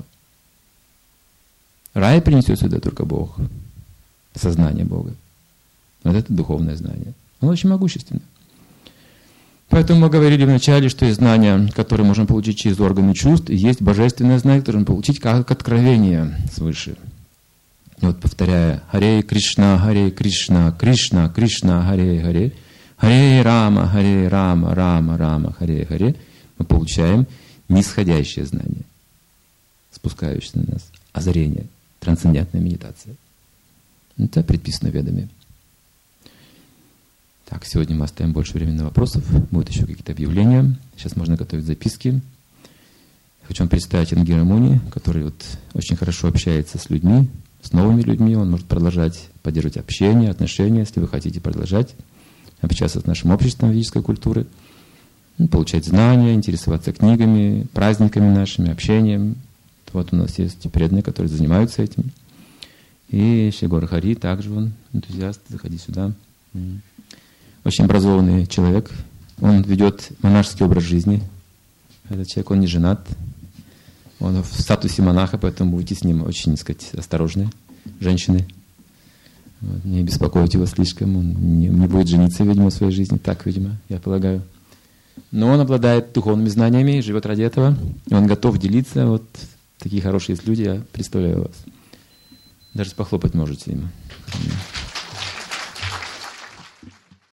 Рай принесет сюда только Бог. Сознание Бога. Вот это духовное знание. Оно очень могущественно. Поэтому мы говорили вначале, что есть знания, которые можно получить через органы чувств, и есть божественное знание, которое можно получить как откровение свыше. И вот повторяя Харе Кришна, Харе Кришна, Кришна, Кришна, Харе Харе, Харе Рама, Харе Рама, Рама, Рама, Харе Харе, мы получаем нисходящее знание, спускающееся на нас, озарение, трансцендентная медитация. Это предписано ведами. Так, сегодня мы оставим больше времени на вопросов. Будут еще какие-то объявления. Сейчас можно готовить записки. Хочу вам представить Ангира Муни, который вот очень хорошо общается с людьми, с новыми людьми. Он может продолжать поддерживать общение, отношения, если вы хотите продолжать общаться с нашим обществом ведической культуры, получать знания, интересоваться книгами, праздниками нашими, общением. Вот у нас есть преданные, которые занимаются этим. И Шигор Хари, также он энтузиаст, заходи сюда. Очень образованный человек. Он ведет монашеский образ жизни. Этот человек, он не женат. Он в статусе монаха, поэтому будете с ним очень, так сказать, осторожны, женщины. Вот, не беспокойте его слишком. Он не, не будет жениться, видимо, в своей жизни. Так, видимо, я полагаю. Но он обладает духовными знаниями, живет ради этого. И он готов делиться. Вот такие хорошие есть люди, я представляю вас. Даже похлопать можете им.